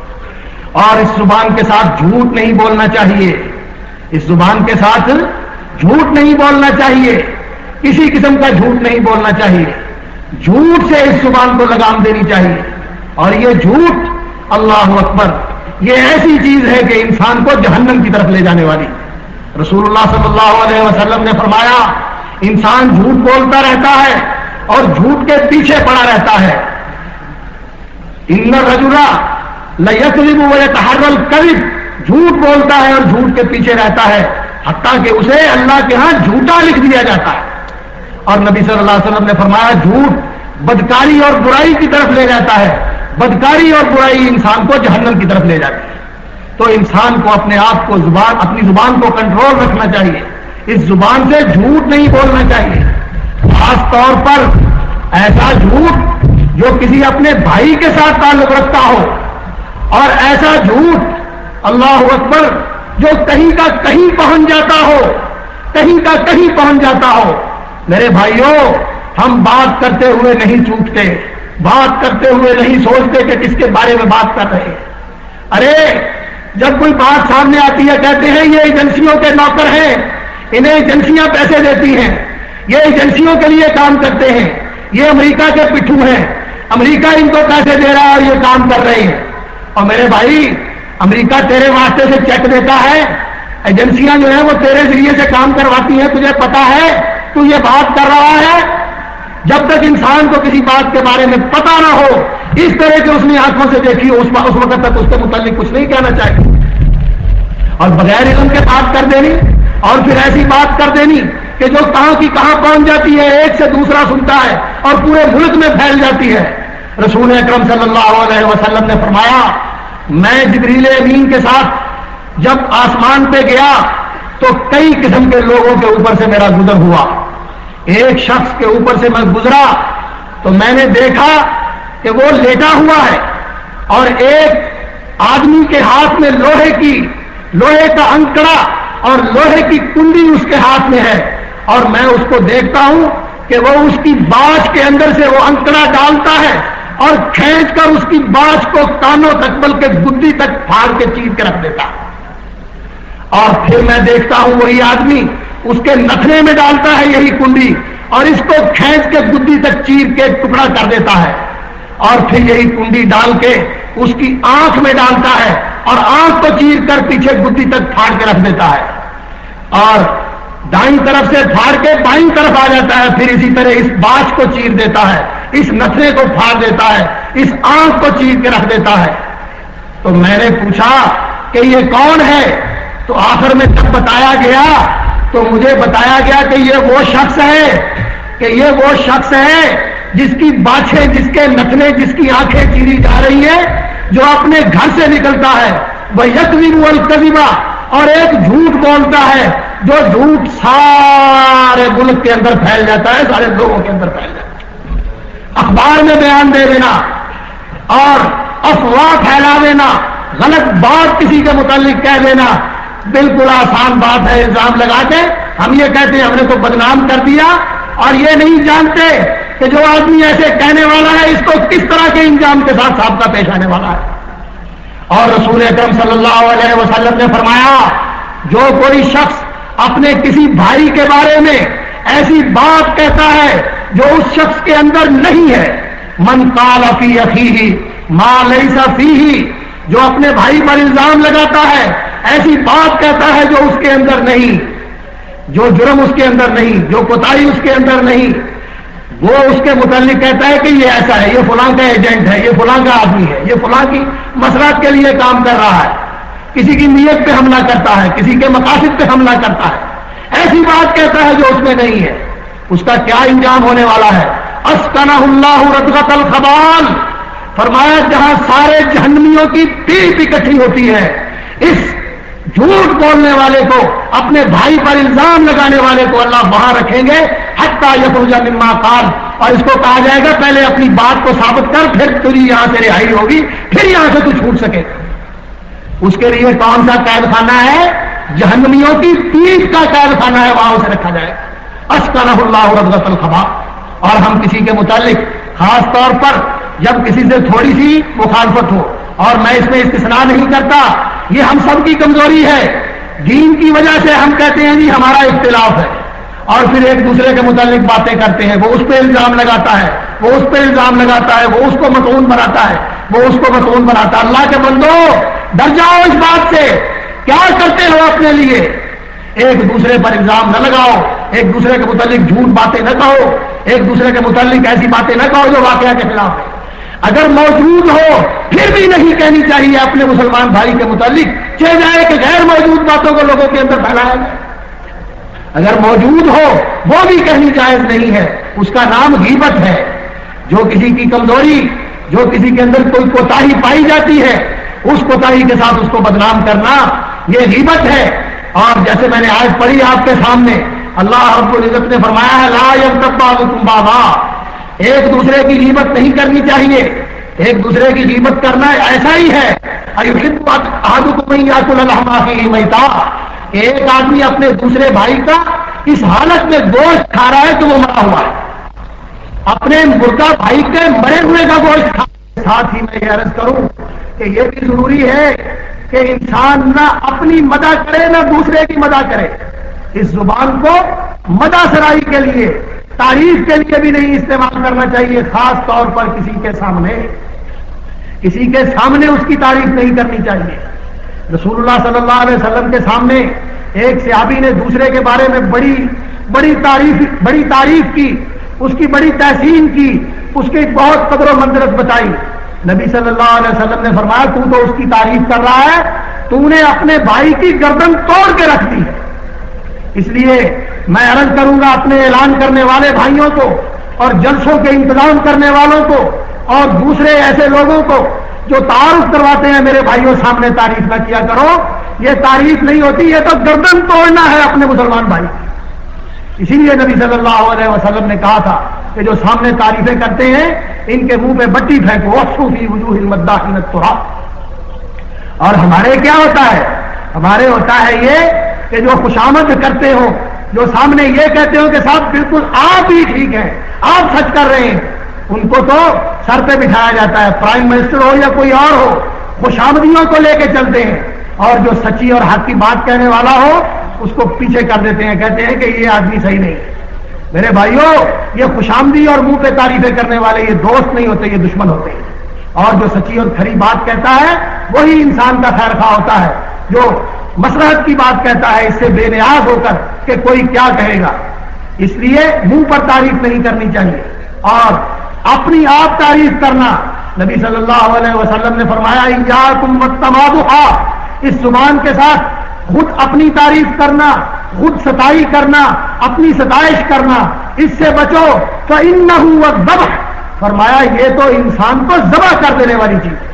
اور اس زبان کے ساتھ جھوٹ نہیں بولنا چاہیے, اس زبان کے ساتھ جھوٹ نہیں بولنا چاہیے, کسی قسم کا جھوٹ نہیں بولنا چاہیے. جھوٹ سے اس زبان کو لگام دینی چاہیے. اور یہ جھوٹ, اللہ اکبر, یہ ایسی چیز ہے کہ انسان کو جہنم کی طرف لے جانے والی. رسول اللہ صلی اللہ علیہ وسلم نے فرمایا انسان جھوٹ بولتا رہتا ہے اور جھوٹ کے پیچھے پڑا رہتا ہے. ان الرجل لیکذب ویتحری الکذب، جھوٹ بولتا ہے اور جھوٹ کے پیچھے رہتا ہے، حتیٰ کہ اسے اللہ کے ہاں جھوٹا لکھ دیا جاتا ہے. اور نبی صلی اللہ علیہ وسلم نے فرمایا جھوٹ بدکاری اور برائی کی طرف لے جاتا ہے، بدکاری اور برائی انسان کو جہنم کی طرف لے جاتی ہے. تو انسان کو اپنے آپ کو اپنی زبان کو کنٹرول رکھنا چاہیے، اس زبان سے جھوٹ نہیں بولنا چاہیے. خاص طور پر ایسا جھوٹ جو کسی اپنے بھائی کے ساتھ تعلق رکھتا ہو، اور ایسا جھوٹ اللہ اکبر جو کہیں کا کہیں پہنچ جاتا ہو، کہیں کا کہیں پہنچ جاتا ہو. میرے بھائیوں، ہم بات کرتے ہوئے نہیں چوکتے، بات کرتے ہوئے نہیں سوچتے کہ کس کے بارے میں بات کر رہے ہیں. ارے جب کوئی بات سامنے آتی ہے کہتے ہیں یہ ایجنسیوں کے نوکر ہیں، انہیں ایجنسیاں پیسے دیتی ہیں، یہ ایجنسیوں کے لیے کام کرتے ہیں، یہ امریکہ کے پٹھو ہیں، امریکہ ان کو پیسے دے رہا ہے اور یہ کام کر رہے ہیں. اور میرے بھائی، امریکہ تیرے واسطے سے چیک دیتا ہے، ایجنسیاں جو ہیں وہ تیرے ذریعے سے کام کرواتی ہیں، تجھے پتا ہے تو یہ بات کر رہا ہے. جب تک انسان کو کسی بات کے بارے میں پتا نہ ہو، اس طرح کہ اس نے آنکھوں سے دیکھی ہو، اس وقت تک اس کے متعلق کچھ نہیں کہنا چاہیے. اور بغیر علم کے بات کر دینی، اور پھر ایسی بات کر دینی کہ جو کہاں کی کہاں پہنچ جاتی ہے، ایک سے دوسرا سنتا ہے اور پورے ملک میں پھیل جاتی ہے. رسول اکرم صلی اللہ علیہ وسلم نے فرمایا، میں جبریل امین کے ساتھ جب آسمان پہ گیا تو کئی قسم کے لوگوں کے اوپر سے میرا گزر ہوا. ایک شخص کے اوپر سے میں گزرا تو میں نے دیکھا کہ وہ لیٹا ہوا ہے اور ایک آدمی کے ہاتھ میں لوہے کا انکڑا اور لوہے کی کنڈی اس کے ہاتھ میں ہے، اور میں اس کو دیکھتا ہوں کہ وہ اس کی باچھ کے اندر سے وہ انکڑا ڈالتا ہے اور کھینچ کر اس کی باچھ کو کانوں تک بلکہ گدی تک پھاڑ کے چیر کے رکھ دیتا. اور پھر میں دیکھتا ہوں وہی آدمی اس کے نتھنے میں ڈالتا ہے یہی کنڈی اور اس کو کھینچ کے گدی تک چیر کے ٹکڑا کر دیتا ہے، اور پھر یہی کنڈی ڈال کے اس کی آنکھ میں ڈالتا ہے اور آنکھ کو چیر کر پیچھے گدی تک پھاڑ کے رکھ دیتا ہے، اور دائیں طرف سے پھاڑ کے بائیں طرف آ جاتا ہے. پھر اسی طرح اس باچھ کو چیر دیتا ہے، اس نتھنے کو پھاڑ دیتا ہے، اس آنکھ کو چیر کے رکھ دیتا ہے. تو میں نے پوچھا کہ یہ کون ہے؟ تو آخر میں جب بتایا گیا تو مجھے بتایا گیا کہ یہ وہ شخص ہے جس کی باچھیں، جس کے نتنے، جس کی آنکھیں چیری جا رہی ہیں، جو اپنے گھر سے نکلتا ہے وہ یکذب الکذب، اور ایک جھوٹ بولتا ہے جو جھوٹ سارے ملک کے اندر پھیل جاتا ہے، سارے لوگوں کے اندر پھیل جاتا ہے. اخبار میں بیان دے دینا اور افواہ پھیلا دینا، غلط بات کسی کے متعلق کہہ دینا بالکل آسان بات ہے. الزام لگا کے ہم یہ کہتے ہیں ہم نے تو بدنام کر دیا، اور یہ نہیں جانتے کہ جو آدمی ایسے کہنے والا ہے اس کو کس طرح کے انجام کے ساتھ ثابتہ پیش آنے والا ہے. اور رسول اکرم صلی اللہ علیہ وسلم نے فرمایا، جو کوئی شخص اپنے کسی بھائی کے بارے میں ایسی بات کہتا ہے جو اس شخص کے اندر نہیں ہے، من قال فی اخیہ ما لیس فیہ، جو اپنے بھائی پر الزام لگاتا ہے، ایسی بات کہتا ہے جو اس کے اندر نہیں، جو جرم اس کے اندر نہیں، جو کوتاہی اس کے اندر نہیں، وہ اس کے متعلق کہتا ہے کہ یہ ایسا ہے، یہ فلاں کا ایجنٹ ہے، یہ فلاں کا آدمی ہے، یہ فلاں کی مسرات کے لیے کام کر رہا ہے، کسی کی نیت پہ حملہ کرتا ہے، کسی کے مقاصد پہ حملہ کرتا ہے، ایسی بات کہتا ہے جو اس میں نہیں ہے. اس کا کیا انجام ہونے والا ہے؟ اسکنہ اللہ ردغۃ الخبال، فرمایا جہاں سارے جہنمیوں کی پیٹ اکٹھی ہوتی ہے، اس جھوٹ بولنے والے کو، اپنے بھائی پر الزام لگانے والے کو اللہ وہاں رکھیں گے حتی یخرج مما قال، اور اس کو کہا جائے گا پہلے اپنی بات کو ثابت کر، پھر تیری یہاں سے رہائی ہوگی، پھر یہاں سے تو چھوٹ سکے. اس کے لیے کون سا قید خانہ ہے؟ جہنمیوں کی پیٹ کا قید خانہ ہے، وہاں اسے رکھا جائے. اسکنہ اللہ ردغۃ الخبال. اور ہم کسی کے متعلق خاص طور پر جب کسی سے تھوڑی سی مخالفت ہو، اور میں اس میں استثناء نہیں کرتا، یہ ہم سب کی کمزوری ہے، دین کی وجہ سے ہم کہتے ہیں جی ہمارا اختلاف ہے، اور پھر ایک دوسرے کے متعلق باتیں کرتے ہیں، وہ اس پہ الزام لگاتا ہے، وہ اس پہ الزام لگاتا ہے، وہ اس کو مطعون بناتا ہے، وہ اس کو مطعون بناتا ہے. اللہ کے بندو ڈر جاؤ اس بات سے. کیا کرتے ہو اپنے لیے؟ ایک دوسرے پر الزام نہ لگاؤ، ایک دوسرے کے متعلق جھوٹ باتیں نہ کہو، ایک دوسرے کے متعلق ایسی باتیں نہ کہو جو واقعہ کے خلاف ہے۔ اگر موجود ہو پھر بھی نہیں کہنی چاہیے اپنے مسلمان بھائی کے متعلق، چہ جائے کہ غیر موجود باتوں کو لوگوں کے اندر پھیلایا جائے۔ اگر موجود ہو وہ بھی کہنی جائز نہیں ہے، اس کا نام غیبت ہے۔ جو کسی کی کمزوری، جو کسی کے اندر کوئی کوتاہی پائی جاتی ہے، اس کوتاہی کے ساتھ اس کو بدنام کرنا یہ غیبت ہے۔ اور جیسے میں نے آیت پڑھی آپ کے سامنے، اللہ رب العزت نے فرمایا ہے لا یغتب بعضکم بعضا، ایک دوسرے کی غیبت نہیں کرنی چاہیے۔ ایک دوسرے کی غیبت کرنا ایسا ہی ہے ایحب احدکم ان یاکل لحم اخیہ میتا، ایک آدمی اپنے دوسرے بھائی کا اس حالت میں گوشت کھا رہا ہے کہ وہ مرا ہوا ہے، اپنے مردہ بھائی کے مرے ہوئے کا گوشت کھا۔ ساتھ ہی میں یہ عرض کروں کہ یہ بھی ضروری ہے کہ انسان نہ اپنی مدح کرے نہ دوسرے کی مدح کرے۔ اس زبان کو مدح سرائی کے لیے، تعریف کے لیے بھی نہیں استعمال کرنا چاہیے، خاص طور پر کسی کے سامنے اس کی تعریف نہیں کرنی چاہیے۔ رسول اللہ صلی اللہ علیہ وسلم کے سامنے ایک صحابی نے دوسرے کے بارے میں بڑی تعریف کی، اس کی بڑی تحسین کی، اس کی بہت قدر و منزلت بتائی۔ نبی صلی اللہ علیہ وسلم نے فرمایا تو اس کی تعریف کر رہا ہے، تو نے اپنے بھائی کی گردن توڑ کے رکھ دی ہے۔ اس لیے میں عرض کروں گا اپنے اعلان کرنے والے بھائیوں کو اور جلسوں کے انتظام کرنے والوں کو اور دوسرے ایسے لوگوں کو جو تعارف کرواتے ہیں میرے بھائیوں سامنے تعریف نہ کیا کرو، یہ تعریف نہیں ہوتی، یہ تو گردن توڑنا ہے اپنے مسلمان بھائی۔ اسی لیے نبی صلی اللہ علیہ وسلم نے کہا تھا کہ جو سامنے تعریفیں کرتے ہیں ان کے منہ پہ بٹی پھینکو، وَاخْسُوا فِي وُجُوهِ الْمَدَّاحِينَ التُّرَابَ۔ اور ہمارے کیا ہوتا ہے؟ ہمارے ہوتا ہے یہ کہ جو خوشامد کرتے ہو، جو سامنے یہ کہتے ہو کہ صاحب بالکل آپ ہی ٹھیک ہیں، آپ سچ کر رہے ہیں، ان کو تو سر پہ بٹھایا جاتا ہے، پرائم منسٹر ہو یا کوئی اور ہو، خوشامدیوں کو لے کے چلتے ہیں، اور جو سچی اور حق کی بات کہنے والا ہو اس کو پیچھے کر دیتے ہیں، کہتے ہیں کہ یہ آدمی صحیح نہیں ہے۔ میرے بھائیوں، یہ خوشامدی اور منہ پہ تعریفیں کرنے والے یہ دوست نہیں ہوتے، یہ دشمن ہوتے ہیں۔ اور جو سچی اور کھری بات کہتا ہے وہی انسان کا خیر خواہ ہوتا ہے، جو مصلحت کی بات کہتا ہے اس سے بے نیاز ہو کر کہ کوئی کیا کہے گا۔ اس لیے منہ پر تعریف نہیں کرنی چاہیے، اور اپنی آپ تعریف کرنا، نبی صلی اللہ علیہ وسلم نے فرمایا ایاکم والتمادح، اس زبان کے ساتھ خود اپنی تعریف کرنا، خود ستائی کرنا، اپنی ستائش کرنا، اس سے بچو فإنہ الذبح، فرمایا یہ تو انسان کو ذبح کر دینے والی چیز ہے۔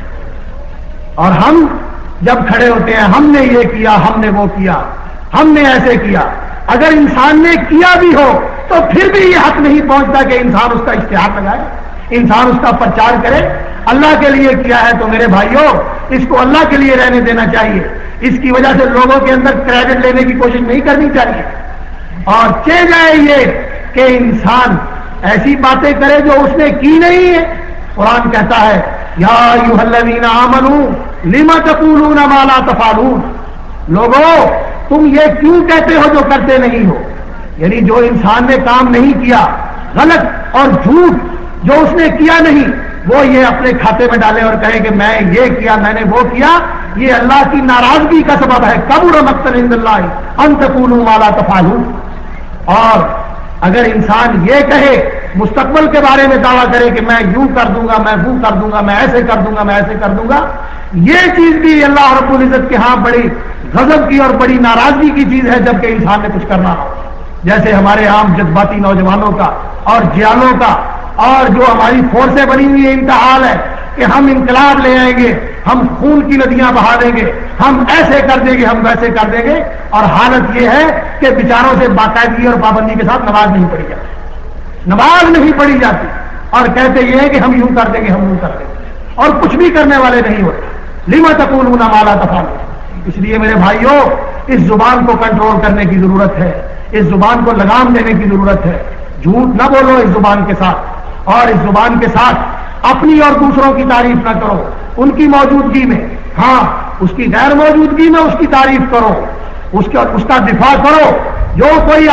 اور ہم جب کھڑے ہوتے ہیں ہم نے یہ کیا، ہم نے وہ کیا، ہم نے ایسے کیا، اگر انسان نے کیا بھی ہو تو پھر بھی یہ حق نہیں پہنچتا کہ انسان اس کا اشتہار لگائے، انسان اس کا پرچار کرے۔ اللہ کے لیے کیا ہے تو میرے بھائیوں اس کو اللہ کے لیے رہنے دینا چاہیے، اس کی وجہ سے لوگوں کے اندر کریڈٹ لینے کی کوشش نہیں کرنی چاہیے۔ اور چہ جائے یہ کہ انسان ایسی باتیں کرے جو اس نے کی نہیں ہے۔ قرآن کہتا ہے یا ایھا الذین آمنوا لم تقولون ما لا تفعلون، لوگوں تم یہ کیوں کہتے ہو جو کرتے نہیں ہو؟ یعنی جو انسان نے کام نہیں کیا، غلط اور جھوٹ جو اس نے کیا نہیں، وہ یہ اپنے کھاتے میں ڈالے اور کہے کہ میں یہ کیا، میں نے وہ کیا، یہ اللہ کی ناراضگی کا سبب ہے۔ کبر مقتا عند اللہ ان تقولوا ما لا تفعلون۔ اور اگر انسان یہ کہے، مستقبل کے بارے میں دعویٰ کرے کہ میں یوں کر دوں گا، میں وہ کر دوں گا، میں ایسے کر دوں گا، میں ایسے کر دوں گا، یہ چیز بھی اللہ رب العزت کے ہاں بڑی غضب کی اور بڑی ناراضگی کی چیز ہے جبکہ انسان نے کچھ کرنا ہو۔ جیسے ہمارے عام جذباتی نوجوانوں کا اور جیالوں کا اور جو ہماری فورسیں بنی ہوئی ہیں ان کا حال ہے کہ ہم انقلاب لے آئیں گے، ہم خون کی ندیاں بہا دیں گے، ہم ایسے کر دیں گے، ہم ویسے کر دیں گے، اور حالت یہ ہے کہ بیچاروں سے باقاعدگی اور پابندی کے ساتھ نماز نہیں پڑھی جاتی، نماز نہیں پڑھی جاتی، اور کہتے یہ ہے کہ ہم یوں کر دیں گے، ہم یوں کر دیں گے، اور کچھ بھی کرنے والے نہیں ہوتے۔ لم تقولون ما لا تفعلون۔ اس لیے میرے بھائیوں اس زبان کو کنٹرول کرنے کی ضرورت ہے، اس زبان کو لگام دینے کی ضرورت ہے۔ جھوٹ نہ بولو اس زبان کے ساتھ، اور اس زبان کے ساتھ اپنی اور دوسروں کی تعریف نہ کرو ان کی موجودگی میں، ہاں اس کی غیر موجودگی میں اس کی تعریف کرو، اس کا دفاع کرو۔ جو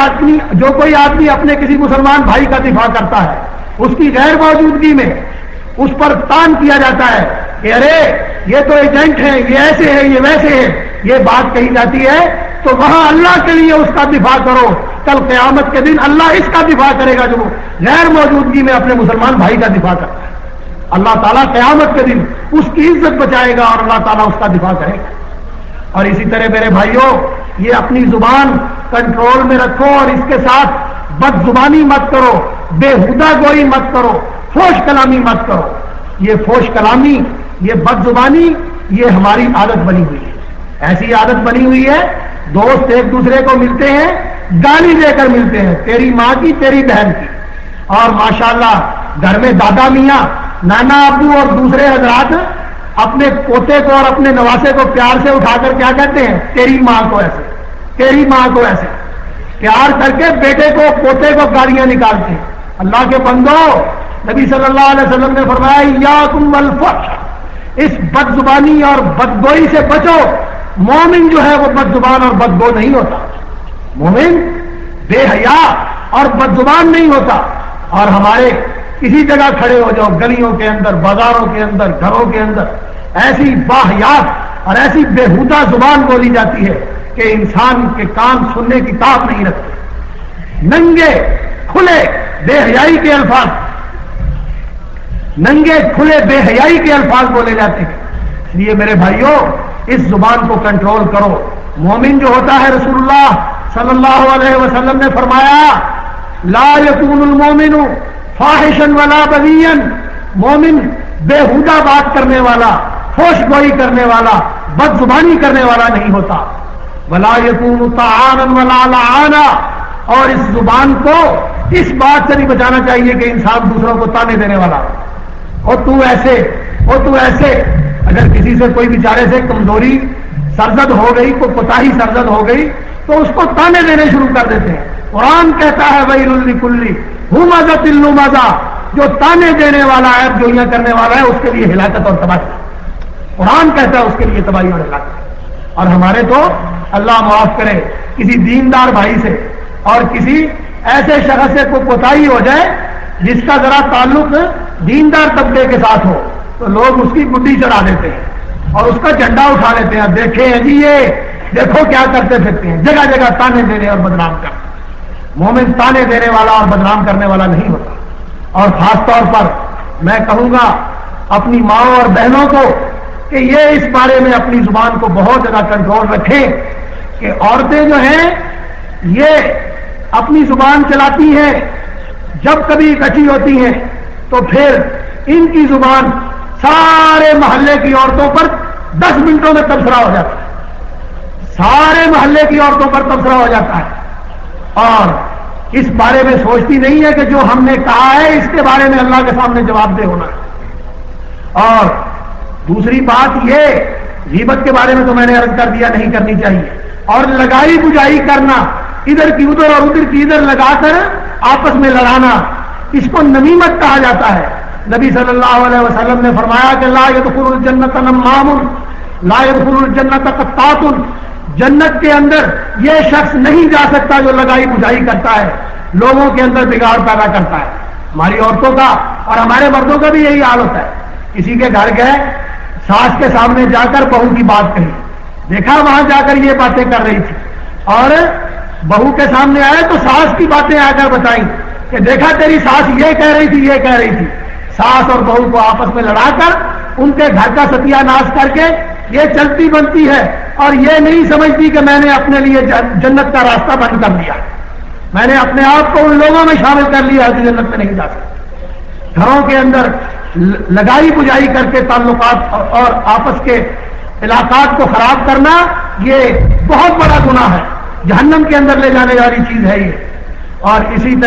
کوئی آدمی اپنے کسی مسلمان بھائی کا دفاع کرتا ہے، اس کی غیر موجودگی میں اس پر تان کیا جاتا ہے کہ ارے یہ تو ایجنٹ ہے، یہ ایسے ہے، یہ ویسے ہے، یہ بات کہی جاتی ہے تو وہاں اللہ کے لیے اس کا دفاع کرو، کل قیامت کے دن اللہ اس کا دفاع کرے گا جو غیر موجودگی میں اپنے مسلمان بھائی کا دفاع کرتا ہے. اللہ تعالیٰ قیامت کے دن اس کی عزت بچائے گا اور اللہ تعالیٰ اس کا دفاع کرے گا. اور اسی طرح میرے بھائیوں یہ اپنی زبان کنٹرول میں رکھو اور اس کے ساتھ بد زبانی مت کرو, بےہودہ گوئی مت کرو, فوش کلامی مت کرو. یہ فوش کلامی, یہ بد زبانی, یہ ہماری عادت بنی ہوئی ہے. ایسی عادت بنی ہوئی ہے دوست ایک دوسرے کو ملتے ہیں گالی دے کر ملتے ہیں, تیری ماں کی تیری بہن کی. اور ماشاءاللہ گھر میں دادا میاں نانا ابو اور دوسرے حضرات اپنے پوتے کو اور اپنے نواسے کو پیار سے اٹھا کر کیا کہتے ہیں, تیری ماں کو ایسے, تیری ماں کو ایسے. پیار کر کے بیٹے کو پوتے کو گالیاں نکالتے ہیں. اللہ کے بندو, نبی صلی اللہ علیہ وسلم نے فرمایا یاکم الفحش, اس بد زبانی اور بدگوئی سے بچو. مومن جو ہے وہ بد زبان اور بدگو نہیں ہوتا, مومن بے حیا اور بد زبان نہیں ہوتا. اور ہمارے کسی جگہ کھڑے ہو جاؤ, گلیوں کے اندر, بازاروں کے اندر, گھروں کے اندر, ایسی واہیات اور ایسی بےہودہ زبان بولی جاتی ہے کہ انسان کے کان سننے کی طاقت نہیں رکھتے. ننگے کھلے بے حیائی کے الفاظ, ننگے کھلے بے حیائی کے الفاظ بولے جاتے ہیں. اس لیے میرے بھائیوں اس زبان کو کنٹرول کرو. مومن جو ہوتا ہے, رسول اللہ صلی اللہ علیہ وسلم نے فرمایا لا یکون المومن فاحشا ولا بذیا, مومن بےہودہ بات کرنے والا, فحش گوئی کرنے والا, بد زبانی کرنے والا نہیں ہوتا. ولا یکون طعانا ولا لعانا, اور اس زبان کو اس بات سے نہیں بچانا چاہیے کہ انسان دوسروں کو تانے دینے والا ہو, تو ایسے ہو, تو ایسے. اگر کسی سے کوئی بیچارے سے کمزوری سرزد ہو گئی, کوئی کوتاہی سرزد ہو گئی تو اس کو تانے دینے شروع کر دیتے ہیں. قرآن کہتا ہے ویل لکل ہمزۃ لمزہ, جو تانے دینے والا ہے, جوئیاں کرنے والا ہے, اس کے لیے ہلاکت اور تباہی. قرآن کہتا ہے اس کے لیے تباہی اور ہلاکت. اور ہمارے تو اللہ معاف کرے کسی دیندار بھائی سے اور کسی ایسے شخص سے کوئی کوتاہی ہو جائے جس کا ذرا تعلق دیندار طبقے کے ساتھ ہو, تو لوگ اس کی گڈی چڑھا دیتے ہیں اور اس کا جھنڈا اٹھا لیتے ہیں. دیکھیں جی یہ دیکھو کیا کرتے پھرتے ہیں, جگہ جگہ تانے دینے اور بدنام کرتے. مومن تانے دینے والا اور بدنام کرنے والا نہیں ہوتا. اور خاص طور پر میں کہوں گا اپنی ماں اور بہنوں کو کہ یہ اس بارے میں اپنی زبان کو بہت زیادہ کنٹرول رکھیں کہ عورتیں جو ہیں یہ اپنی زبان چلاتی ہیں, جب کبھی اکٹھی ہوتی ہیں تو پھر ان کی زبان سارے محلے کی عورتوں پر 10 منٹوں میں تبصرہ ہو جاتا ہے, سارے محلے کی عورتوں پر تبصرہ ہو جاتا ہے. اور اس بارے میں سوچتی نہیں ہے کہ جو ہم نے کہا ہے اس کے بارے میں اللہ کے سامنے جواب دہ ہونا ہے. اور دوسری بات یہ غیبت کے بارے میں تو میں نے عرض کر دیا نہیں کرنی چاہیے. اور لگائی بجائی کرنا, ادھر کی ادھر اور ادھر کی ادھر لگا کر آپس میں لڑانا, اس کو نمیمت کہا جاتا ہے. نبی صلی اللہ علیہ وسلم نے فرمایا کہ لا يدخل الجنت نمام لا يدخل الجنت قطات, جنت کے اندر یہ شخص نہیں جا سکتا جو لگائی بجائی کرتا ہے, لوگوں کے اندر بگاڑ پیدا کرتا ہے. ہماری عورتوں کا اور ہمارے مردوں کا بھی یہی حال ہوتا ہے. کسی کے گھر گئے, ساس کے سامنے جا کر بہو کی بات کہی, دیکھا وہاں جا کر یہ باتیں کر رہی تھی, اور بہو کے سامنے آئے تو ساس کی باتیں آ کر بتائیں کہ دیکھا تیری ساس یہ کہہ رہی تھی, یہ کہہ رہی تھی. ساس اور بہو کو آپس میں لڑا کر ان کے گھر کا ستیہ ناش کر کے یہ چلتی بنتی ہے اور یہ نہیں سمجھتی کہ میں نے اپنے لیے جنت کا راستہ بند کر دیا, میں نے اپنے آپ کو ان لوگوں میں شامل کر لیا جو جنت میں نہیں جا سکتے. گھروں کے اندر لگائی بجائی کر کے تعلقات اور آپس کے علاقات کو خراب کرنا یہ بہت بڑا گناہ ہے, جہنم کے اندر لے جانے والی چیز ہے یہ. اور اسی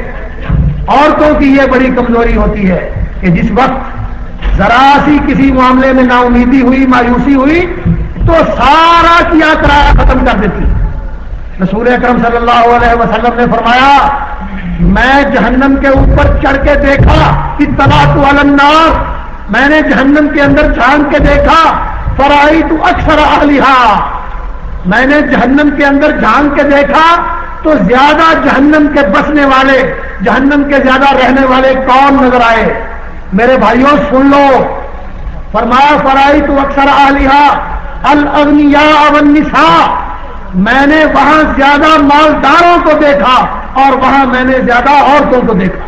طرح عورتوں کی یہ بڑی کمزوری ہوتی ہے کہ جس وقت ذرا سی کسی معاملے میں نا امیدی ہوئی, مایوسی ہوئی تو سارا کیا کرایہ ختم کر دیتی. رسول اکرم صلی اللہ علیہ وسلم نے فرمایا میں جہنم کے اوپر چڑھ کے دیکھا اطلعت علی النار, میں نے جہنم کے اندر جھانک کے دیکھا فرائیت اکثر اہلھا, میں نے جہنم کے اندر جھانک کے دیکھا تو زیادہ جہنم کے بسنے والے, جہنم کے زیادہ رہنے والے کون نظر آئے. میرے بھائیوں سن لو, فرمایا فرائیت اکثر اہلھا الاغنیاء والنساء, میں نے وہاں زیادہ مالداروں کو دیکھا اور وہاں میں نے زیادہ عورتوں کو دیکھا.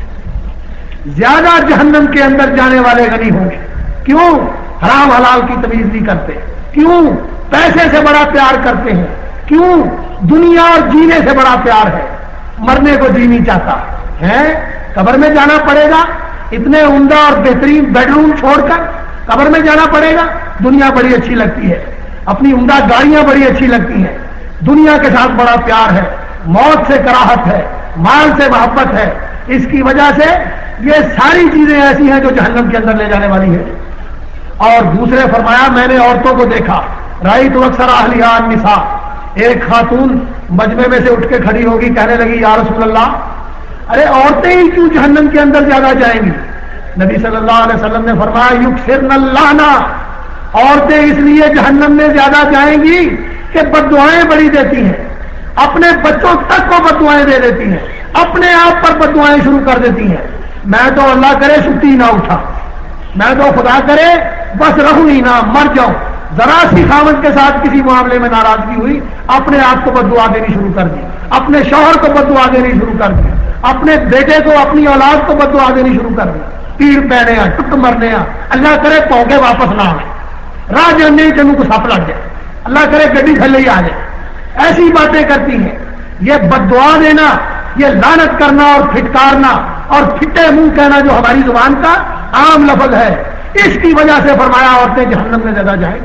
زیادہ جہنم کے اندر جانے والے غنی ہوں گے. کیوں؟ حرام حلال کی تمیز نہیں کرتے. کیوں؟ پیسے سے بڑا پیار کرتے ہیں. کیوں؟ دنیا اور جینے سے بڑا پیار ہے. مرنے کو جی نہیں چاہتا ہے. قبر میں جانا پڑے گا. اتنے عمدہ اور بہترین بیڈ روم چھوڑ کر قبر میں جانا پڑے گا. دنیا بڑی اچھی لگتی ہے, اپنی عمدہ گاڑیاں بڑی اچھی لگتی ہیں, دنیا کے ساتھ بڑا پیار ہے, موت سے کراہت ہے, مال سے محبت ہے. اس کی وجہ سے یہ ساری چیزیں ایسی ہیں جو جہنم کے اندر لے جانے والی ہیں. اور دوسرے فرمایا میں نے عورتوں کو دیکھا. رأیت اکثر اہلیہا النساء. ایک خاتون مجمع میں سے اٹھ کے کھڑی ہوگی, کہنے لگی یا رسول اللہ, ارے عورتیں ہی کیوں جہنم کے اندر زیادہ جائیں گی؟ نبی صلی اللہ علیہ وسلم نے فرمایا یکثرن اللعنہ. عورتیں اس لیے جہنم میں زیادہ جائیں گی کہ بددعائیں بڑی دیتی ہیں, اپنے بچوں تک کو بددعائیں دے دیتی ہیں, اپنے آپ پر بددعائیں شروع کر دیتی ہیں. میں تو اللہ کرے چھٹی نہ اٹھا, میں تو خدا کرے بس رہوں ہی نہ, مر جاؤں. ذرا سی خاوند کے ساتھ کسی معاملے میں ناراضگی ہوئی, اپنے آپ کو بددعا دینی شروع کر دی, اپنے شوہر کو بددعا دینی شروع کر دی, اپنے بیٹے کو اپنی اولاد کو بددعا دینی شروع کر دی. پیڑ پینے ٹوٹ مرنے, اللہ کرے پونکے واپس نہ آئے, راہ جانے چلوں کو سپ لگ جائے, اللہ کرے گڈی تھلے ہی آ جائے. ایسی باتیں کرتی ہیں. یہ بددعا دینا, یہ لعنت کرنا اور پھٹکارنا اور پھٹے منہ کہنا جو ہماری زبان کا عام لفظ ہے, اس کی وجہ سے فرمایا عورتیں جہنم میں زیادہ جائیں.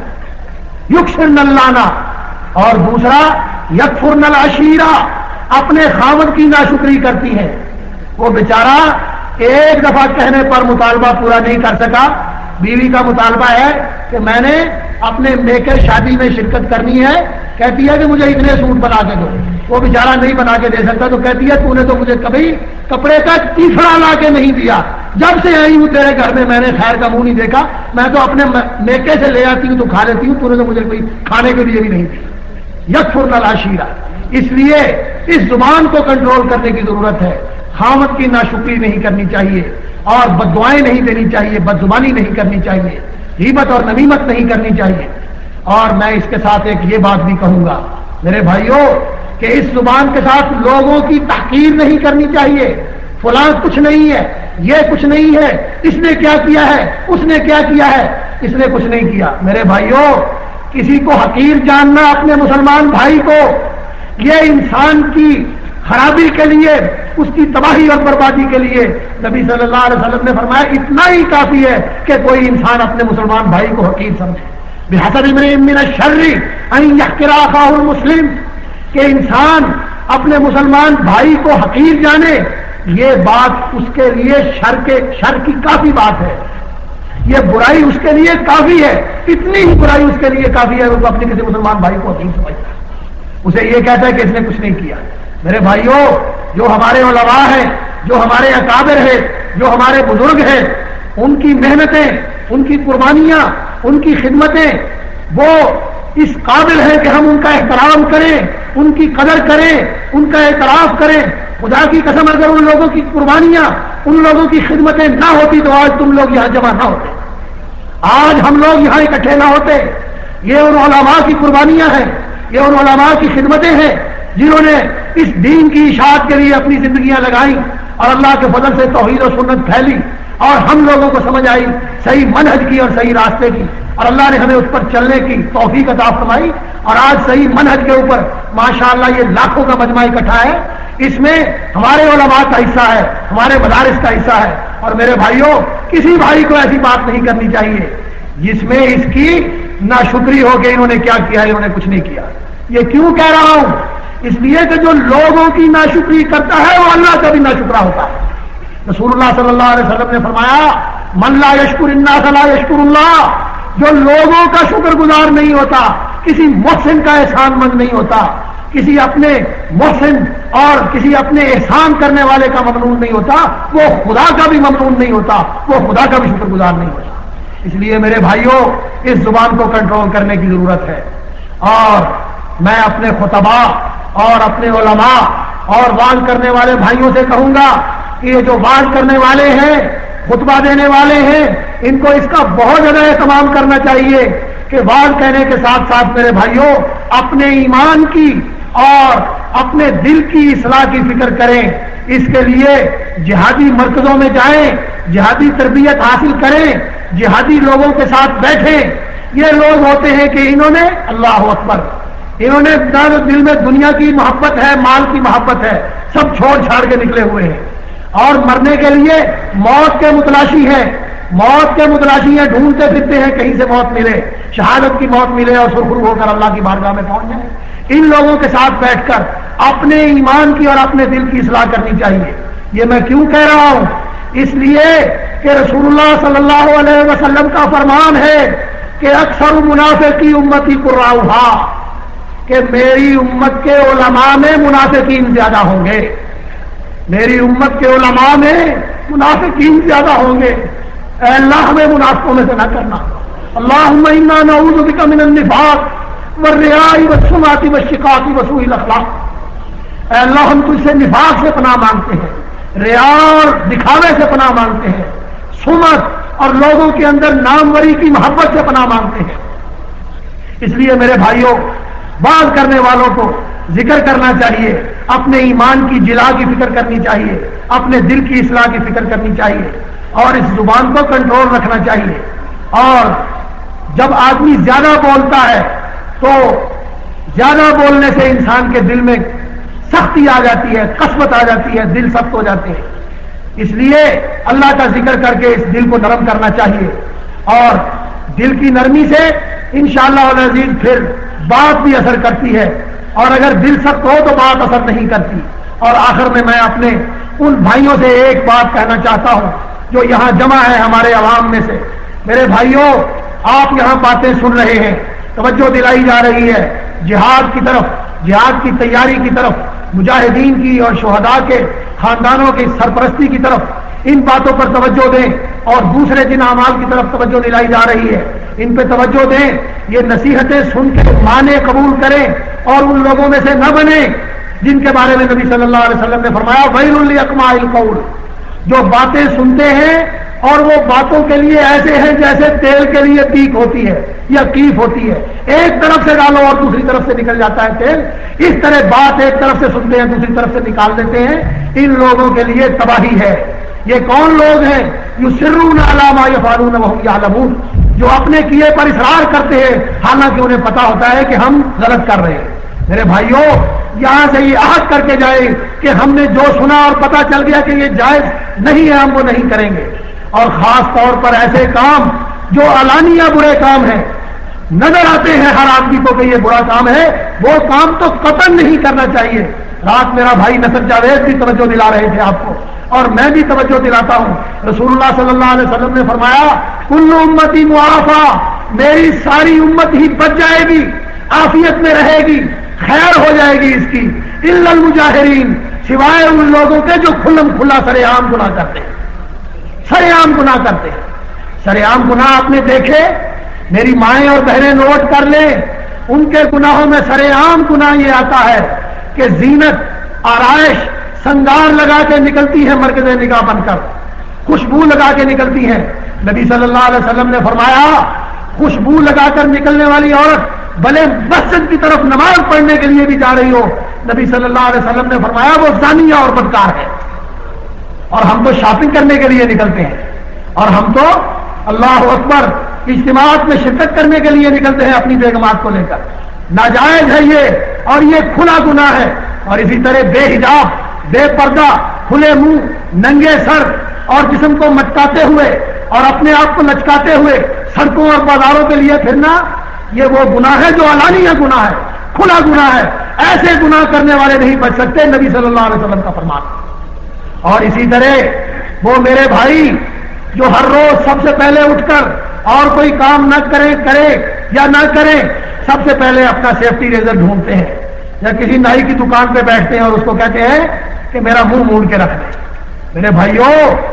یکثرن اللعنہ. اور دوسرا یکفرن العشیرہ, اپنے خاوند کی ناشکری کرتی ہیں. وہ بیچارہ ایک دفعہ کہنے پر مطالبہ پورا نہیں کر سکا. بیوی کا مطالبہ ہے کہ میں نے اپنے میکے شادی میں شرکت کرنی ہے, کہتی ہے کہ مجھے اتنے سوٹ بنا کے دو. وہ بیچارہ نہیں بنا کے دے سکتا تو کہتی ہے تو نے تو مجھے کبھی کپڑے کا تیسرا لا کے نہیں دیا, جب سے آئی ہوں تیرے گھر میں نے خیر کا منہ نہیں دیکھا, میں تو اپنے میکے سے لے آتی ہوں تو کھا لیتی ہوں, تو نے تو مجھے کوئی کھانے کے لیے بھی نہیں دیا. یکفرن العشیرہ. اس لیے اس زبان کو کنٹرول کرنے کی ضرورت ہے. خامد کی ناشکری نہیں کرنی چاہیے اور بددعائیں نہیں دینی چاہیے, بدزبانی نہیں کرنی چاہیے, غیبت اور نمیمت نہیں کرنی چاہیے. اور میں اس کے ساتھ ایک یہ بات بھی کہوں گا میرے بھائیوں کہ اس زبان کے ساتھ لوگوں کی تحقیر نہیں کرنی چاہیے. فلاں کچھ نہیں ہے, یہ کچھ نہیں ہے, اس نے کیا کیا ہے, اس نے کیا کیا ہے, اس نے کچھ نہیں کیا. میرے بھائیوں, کسی کو حقیر جاننا اپنے مسلمان بھائی کو, یہ انسان کی خرابی کے لیے, اس کی تباہی اور بربادی کے لیے نبی صلی اللہ علیہ وسلم نے فرمایا اتنا ہی کافی ہے کہ کوئی انسان اپنے مسلمان بھائی کو حقیر سمجھے. بحسب امرئ من الشر ان یحقر اخاہ المسلم, کہ انسان اپنے مسلمان بھائی کو حقیر جانے, یہ بات اس کے لیے شر کی کافی بات ہے. یہ برائی اس کے لیے کافی ہے, اتنی ہی برائی اس کے لیے کافی ہے وہ اپنے کسی مسلمان بھائی کو حقیر سمجھتا ہے, اسے یہ کہتا ہے کہ اس نے کچھ نہیں کیا. میرے بھائیوں, جو ہمارے علماء ہیں, جو ہمارے اکابر ہیں, جو ہمارے بزرگ ہیں, ان کی محنتیں, ان کی قربانیاں, ان کی خدمتیں, وہ اس قابل ہے کہ ہم ان کا احترام کریں, ان کی قدر کریں, ان کا اعتراف کریں. خدا کی قسم اگر ان لوگوں کی قربانیاں, ان لوگوں کی خدمتیں نہ ہوتی تو آج تم لوگ یہاں جمع نہ ہوتے, آج ہم لوگ یہاں اکٹھے نہ ہوتے. یہ ان علماء کی قربانیاں ہیں, یہ ان علماء کی خدمتیں ہیں جنہوں نے اس دین کی اشاعت کے لیے اپنی زندگیاں لگائیں اور اللہ کے فضل سے توحید و سنت پھیلی اور ہم لوگوں کو سمجھ آئی صحیح منہج کی اور صحیح راستے کی, اور اللہ نے ہمیں اس پر چلنے کی توفیق عطا فرمائی. اور آج صحیح منہج کے اوپر ماشاءاللہ یہ لاکھوں کا مجمع اکٹھا ہے. اس میں ہمارے علماء کا حصہ ہے, ہمارے مدارس کا حصہ ہے. اور میرے بھائیوں, کسی بھائی کو ایسی بات نہیں کرنی چاہیے جس میں اس کی ناشکری ہو کہ انہوں نے کیا کیا, انہوں نے کچھ نہیں کیا. یہ کیوں کہہ رہا ہوں؟ اس لیے کہ جو لوگوں کی ناشکری کرتا ہے وہ اللہ کا بھی ناشکرا ہوتا ہے. رسول اللہ صلی اللہ علیہ وسلم نے فرمایا من لا یشکر الناس لا یشکر اللہ. جو لوگوں کا شکر گزار نہیں ہوتا, کسی محسن کا احسان مند نہیں ہوتا, کسی اپنے محسن اور کسی اپنے احسان کرنے والے کا ممنون نہیں ہوتا, وہ خدا کا بھی ممنون نہیں ہوتا, وہ خدا کا بھی شکر گزار نہیں ہوتا. اس لیے میرے بھائیوں, اس زبان کو کنٹرول کرنے کی ضرورت ہے. اور میں اپنے خطباء اور اپنے علماء اور وعظ کرنے والے بھائیوں سے کہوں گا کہ یہ جو وعظ کرنے والے ہیں, خطبہ دینے والے ہیں, ان کو اس کا بہت زیادہ اہتمام کرنا چاہیے کہ کہ واضح کہنے کے ساتھ ساتھ میرے بھائیوں اپنے ایمان کی اور اپنے دل کی اصلاح کی فکر کریں. اس کے لیے جہادی مرکزوں میں جائیں, جہادی تربیت حاصل کریں, جہادی لوگوں کے ساتھ بیٹھیں. یہ لوگ ہوتے ہیں کہ انہوں نے اللہ اکبر, انہوں نے دل میں دنیا کی محبت ہے, مال کی محبت ہے, سب چھوڑ چھاڑ کے نکلے ہوئے ہیں اور مرنے کے لیے موت کے متلاشی ہیں. موت کے متلاشی ہیں, ڈھونڈتے پھرتے ہیں کہیں سے موت ملے, شہادت کی موت ملے اور سرخرو ہو کر اللہ کی بارگاہ میں پہنچ جائیں. ان لوگوں کے ساتھ بیٹھ کر اپنے ایمان کی اور اپنے دل کی اصلاح کرنی چاہیے. یہ میں کیوں کہہ رہا ہوں؟ اس لیے کہ رسول اللہ صلی اللہ علیہ وسلم کا فرمان ہے کہ اکثر منافقی امتی قراؤہا, کہ میری امت کے علماء میں منافقین زیادہ ہوں گے. میری امت کے علماء میں منافقین زیادہ ہوں گے. اے اللہ ہمیں منافقوں میں سے نہ کرنا. اللہم انا نعوذ بک من النفاق والریاء والسمعۃ والشقاق وسوء الاخلاق. اے اللہ ہم تجھ سے نفاق سے پناہ مانگتے ہیں, ریا اور دکھاوے سے پناہ مانگتے ہیں, سمت اور لوگوں کے اندر ناموری کی محبت سے پناہ مانگتے ہیں. اس لیے میرے بھائیوں بات کرنے والوں کو ذکر کرنا چاہیے, اپنے ایمان کی جلا کی فکر کرنی چاہیے, اپنے دل کی اصلاح کی فکر کرنی چاہیے اور اس زبان کو کنٹرول رکھنا چاہیے. اور جب آدمی زیادہ بولتا ہے تو زیادہ بولنے سے انسان کے دل میں سختی آ جاتی ہے, قسوت آ جاتی ہے, دل سخت ہو جاتے ہیں. اس لیے اللہ کا ذکر کر کے اس دل کو نرم کرنا چاہیے اور دل کی نرمی سے انشاءاللہ العزیز پھر بات بھی اثر کرتی ہے, اور اگر دل سخت ہو تو بات اثر نہیں کرتی. اور آخر میں اپنے ان بھائیوں سے ایک بات کہنا چاہتا ہوں جو یہاں جمع ہے ہمارے عوام میں سے. میرے بھائیوں آپ یہاں باتیں سن رہے ہیں, توجہ دلائی جا رہی ہے جہاد کی طرف, جہاد کی تیاری کی طرف, مجاہدین کی اور شہداء کے خاندانوں کی سرپرستی کی طرف. ان باتوں پر توجہ دیں اور دوسرے جن اعمال کی طرف توجہ دلائی جا رہی ہے ان پہ توجہ دیں. یہ نصیحتیں سن کے مانے قبول کریں اور ان لوگوں میں سے نہ بنیں جن کے بارے میں نبی صلی اللہ علیہ وسلم نے فرمایا ویل لاقماع القول, جو باتیں سنتے ہیں اور وہ باتوں کے لیے ایسے ہیں جیسے تیل کے لیے پیک ہوتی ہے یا کیف ہوتی ہے, ایک طرف سے ڈالو اور دوسری طرف سے نکل جاتا ہے تیل. اس طرح بات ایک طرف سے سنتے ہیں دوسری طرف سے نکال دیتے ہیں. ان لوگوں کے لیے تباہی ہے. یہ کون لوگ ہیں؟ یصرون علی ما یفعلون وهم یعلمون, جو اپنے کیے پر اصرار کرتے ہیں حالانکہ انہیں پتا ہوتا ہے کہ ہم غلط کر رہے ہیں. میرے بھائیوں یہاں سے یہ عہد کر کے جائیں کہ ہم نے جو سنا اور پتا چل گیا کہ یہ جائز نہیں ہے ہم وہ نہیں کریں گے. اور خاص طور پر ایسے کام جو علانیہ برے کام ہیں, نظر آتے ہیں ہر آدمی کو کہ یہ برا کام ہے, وہ کام تو قطعاً نہیں کرنا چاہیے. رات میرا بھائی نصر جاوید بھی توجہ دلا رہے تھے آپ کو اور میں بھی توجہ دلاتا ہوں. رسول اللہ صلی اللہ علیہ وسلم نے فرمایا کل امتی معافا, میری ساری امت ہی بچ جائے گی, عافیت میں رہے گی, خیر ہو جائے گی اس کی, الا المجاہرین, سوائے ان لوگوں کے جو کھلم کھلا سرے عام گناہ کرتے ہیں. سرے عام گناہ کرتے ہیں. سرے عام گناہ آپ نے دیکھے, میری مائیں اور بہنیں نوٹ کر لیں, ان کے گناہوں میں سرے عام گناہ یہ آتا ہے کہ زینت, آرائش, سنگار لگا کے نکلتی ہے مرکز نگاہ بن کر, خوشبو لگا کے نکلتی ہے. نبی صلی اللہ علیہ وسلم نے فرمایا خوشبو لگا کر نکلنے والی عورت بھلے مسجد کی طرف نماز پڑھنے کے لیے بھی جا رہی ہو, نبی صلی اللہ علیہ وسلم نے فرمایا وہ زانیہ اور بدکار ہے. اور ہم تو شاپنگ کرنے کے لیے نکلتے ہیں, اور ہم تو اللہ اکبر اجتماعات میں شرکت کرنے کے لیے نکلتے ہیں اپنی بیگمات کو لے کر. ناجائز ہے یہ اور یہ کھلا گناہ ہے. اور اسی طرح بے حجاب, بے پردہ, کھلے منہ, ننگے سر اور جسم کو مٹکاتے ہوئے اور اپنے آپ کو لچکاتے ہوئے سڑکوں اور بازاروں کے لیے پھرنا, یہ وہ گناہ ہے جو علانیہ گناہ ہے, کھلا گناہ ہے. ایسے گناہ کرنے والے نہیں بچ سکتے, نبی صلی اللہ علیہ وسلم کا فرمان. اور اسی طرح وہ میرے بھائی جو ہر روز سب سے پہلے اٹھ کر اور کوئی کام نہ کرے یا نہ کرے, سب سے پہلے اپنا سیفٹی ریزر ڈھونڈتے ہیں یا کسی نائی کی دکان پہ بیٹھتے ہیں اور اس کو کہتے ہیں کہ میرا منہ موڑ کے رکھ دے. میرے بھائیوں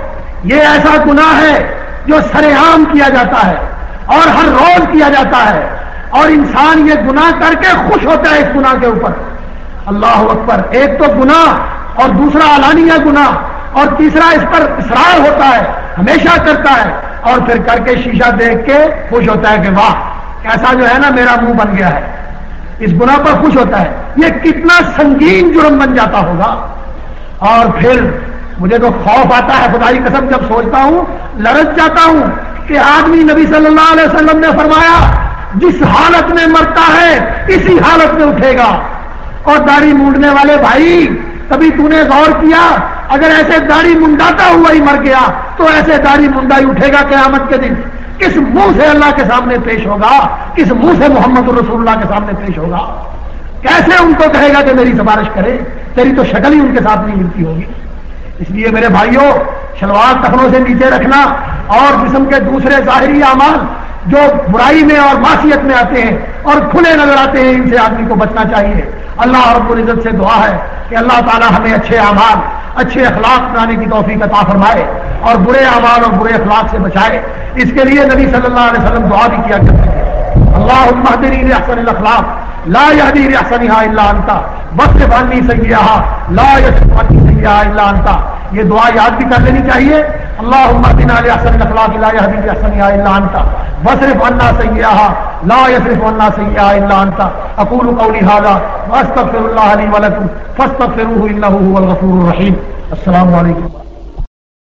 یہ ایسا گناہ ہے جو سرے عام کیا جاتا ہے اور ہر روز کیا جاتا ہے, اور انسان یہ گناہ کر کے خوش ہوتا ہے اس گناہ کے اوپر. اللہ اکبر. ایک تو گناہ اور دوسرا علانیہ گناہ اور تیسرا اس پر اصرار ہوتا ہے, ہمیشہ کرتا ہے, اور پھر کر کے شیشہ دیکھ کے خوش ہوتا ہے کہ واہ کیسا جو ہے نا میرا منہ بن گیا ہے، اس گناہ پر خوش ہوتا ہے، یہ کتنا سنگین جرم بن جاتا ہوگا۔ اور پھر مجھے تو خوف آتا ہے، خدا کی قسم جب سوچتا ہوں لرز جاتا ہوں کہ آدمی، نبی صلی اللہ علیہ وسلم نے فرمایا جس حالت میں مرتا ہے اسی حالت میں اٹھے گا۔ اور داڑھی مونڈنے والے بھائی، کبھی تو نے غور کیا اگر ایسے داڑھی منڈاتا ہوا ہی مر گیا تو ایسے داڑھی منڈا ہی اٹھے گا قیامت کے دن؟ کس منہ سے اللہ کے سامنے پیش ہوگا؟ کس منہ سے محمد رسول اللہ کے سامنے پیش ہوگا؟ کیسے ان کو کہے گا کہ میری سفارش کرے؟ تیری تو شکل ہی ان کے ساتھ نہیں ملتی ہوگی۔ اس لیے میرے بھائیوں، شلوار ٹخنوں سے نیچے رکھنا اور جسم کے دوسرے ظاہری اعمال جو برائی میں اور معصیت میں آتے ہیں اور کھلے نظر آتے ہیں، ان سے آدمی کو بچنا چاہیے۔ اللہ رب العزت سے دعا ہے کہ اللہ تعالی ہمیں اچھے اعمال، اچھے اخلاق بنانے کی توفیق عطا فرمائے اور برے اعمال اور برے اخلاق سے بچائے۔ اس کے لیے نبی صلی اللہ علیہ وسلم دعا بھی کیا کرتے ہیں، اللہم اہدنی لاحسن الاخلاق لا یہدی لاحسنہا الا انت واصرف عنی سیئہا لا یصرف عنی سیئہا الا انت۔ یہ دعا یاد بھی کر لینی چاہیے، اللہم اہدنا لاحسن الاخلاق لا یہدی لاحسنہا الا انت واصرف عنا سیئہا لا یصرف عنا سیئہا الا انت۔ اقول قولی ھذا واستغفر اللہ لی ولکم فاستغفروہ انہ ھو الغفور الرحیم۔ السلام علیکم۔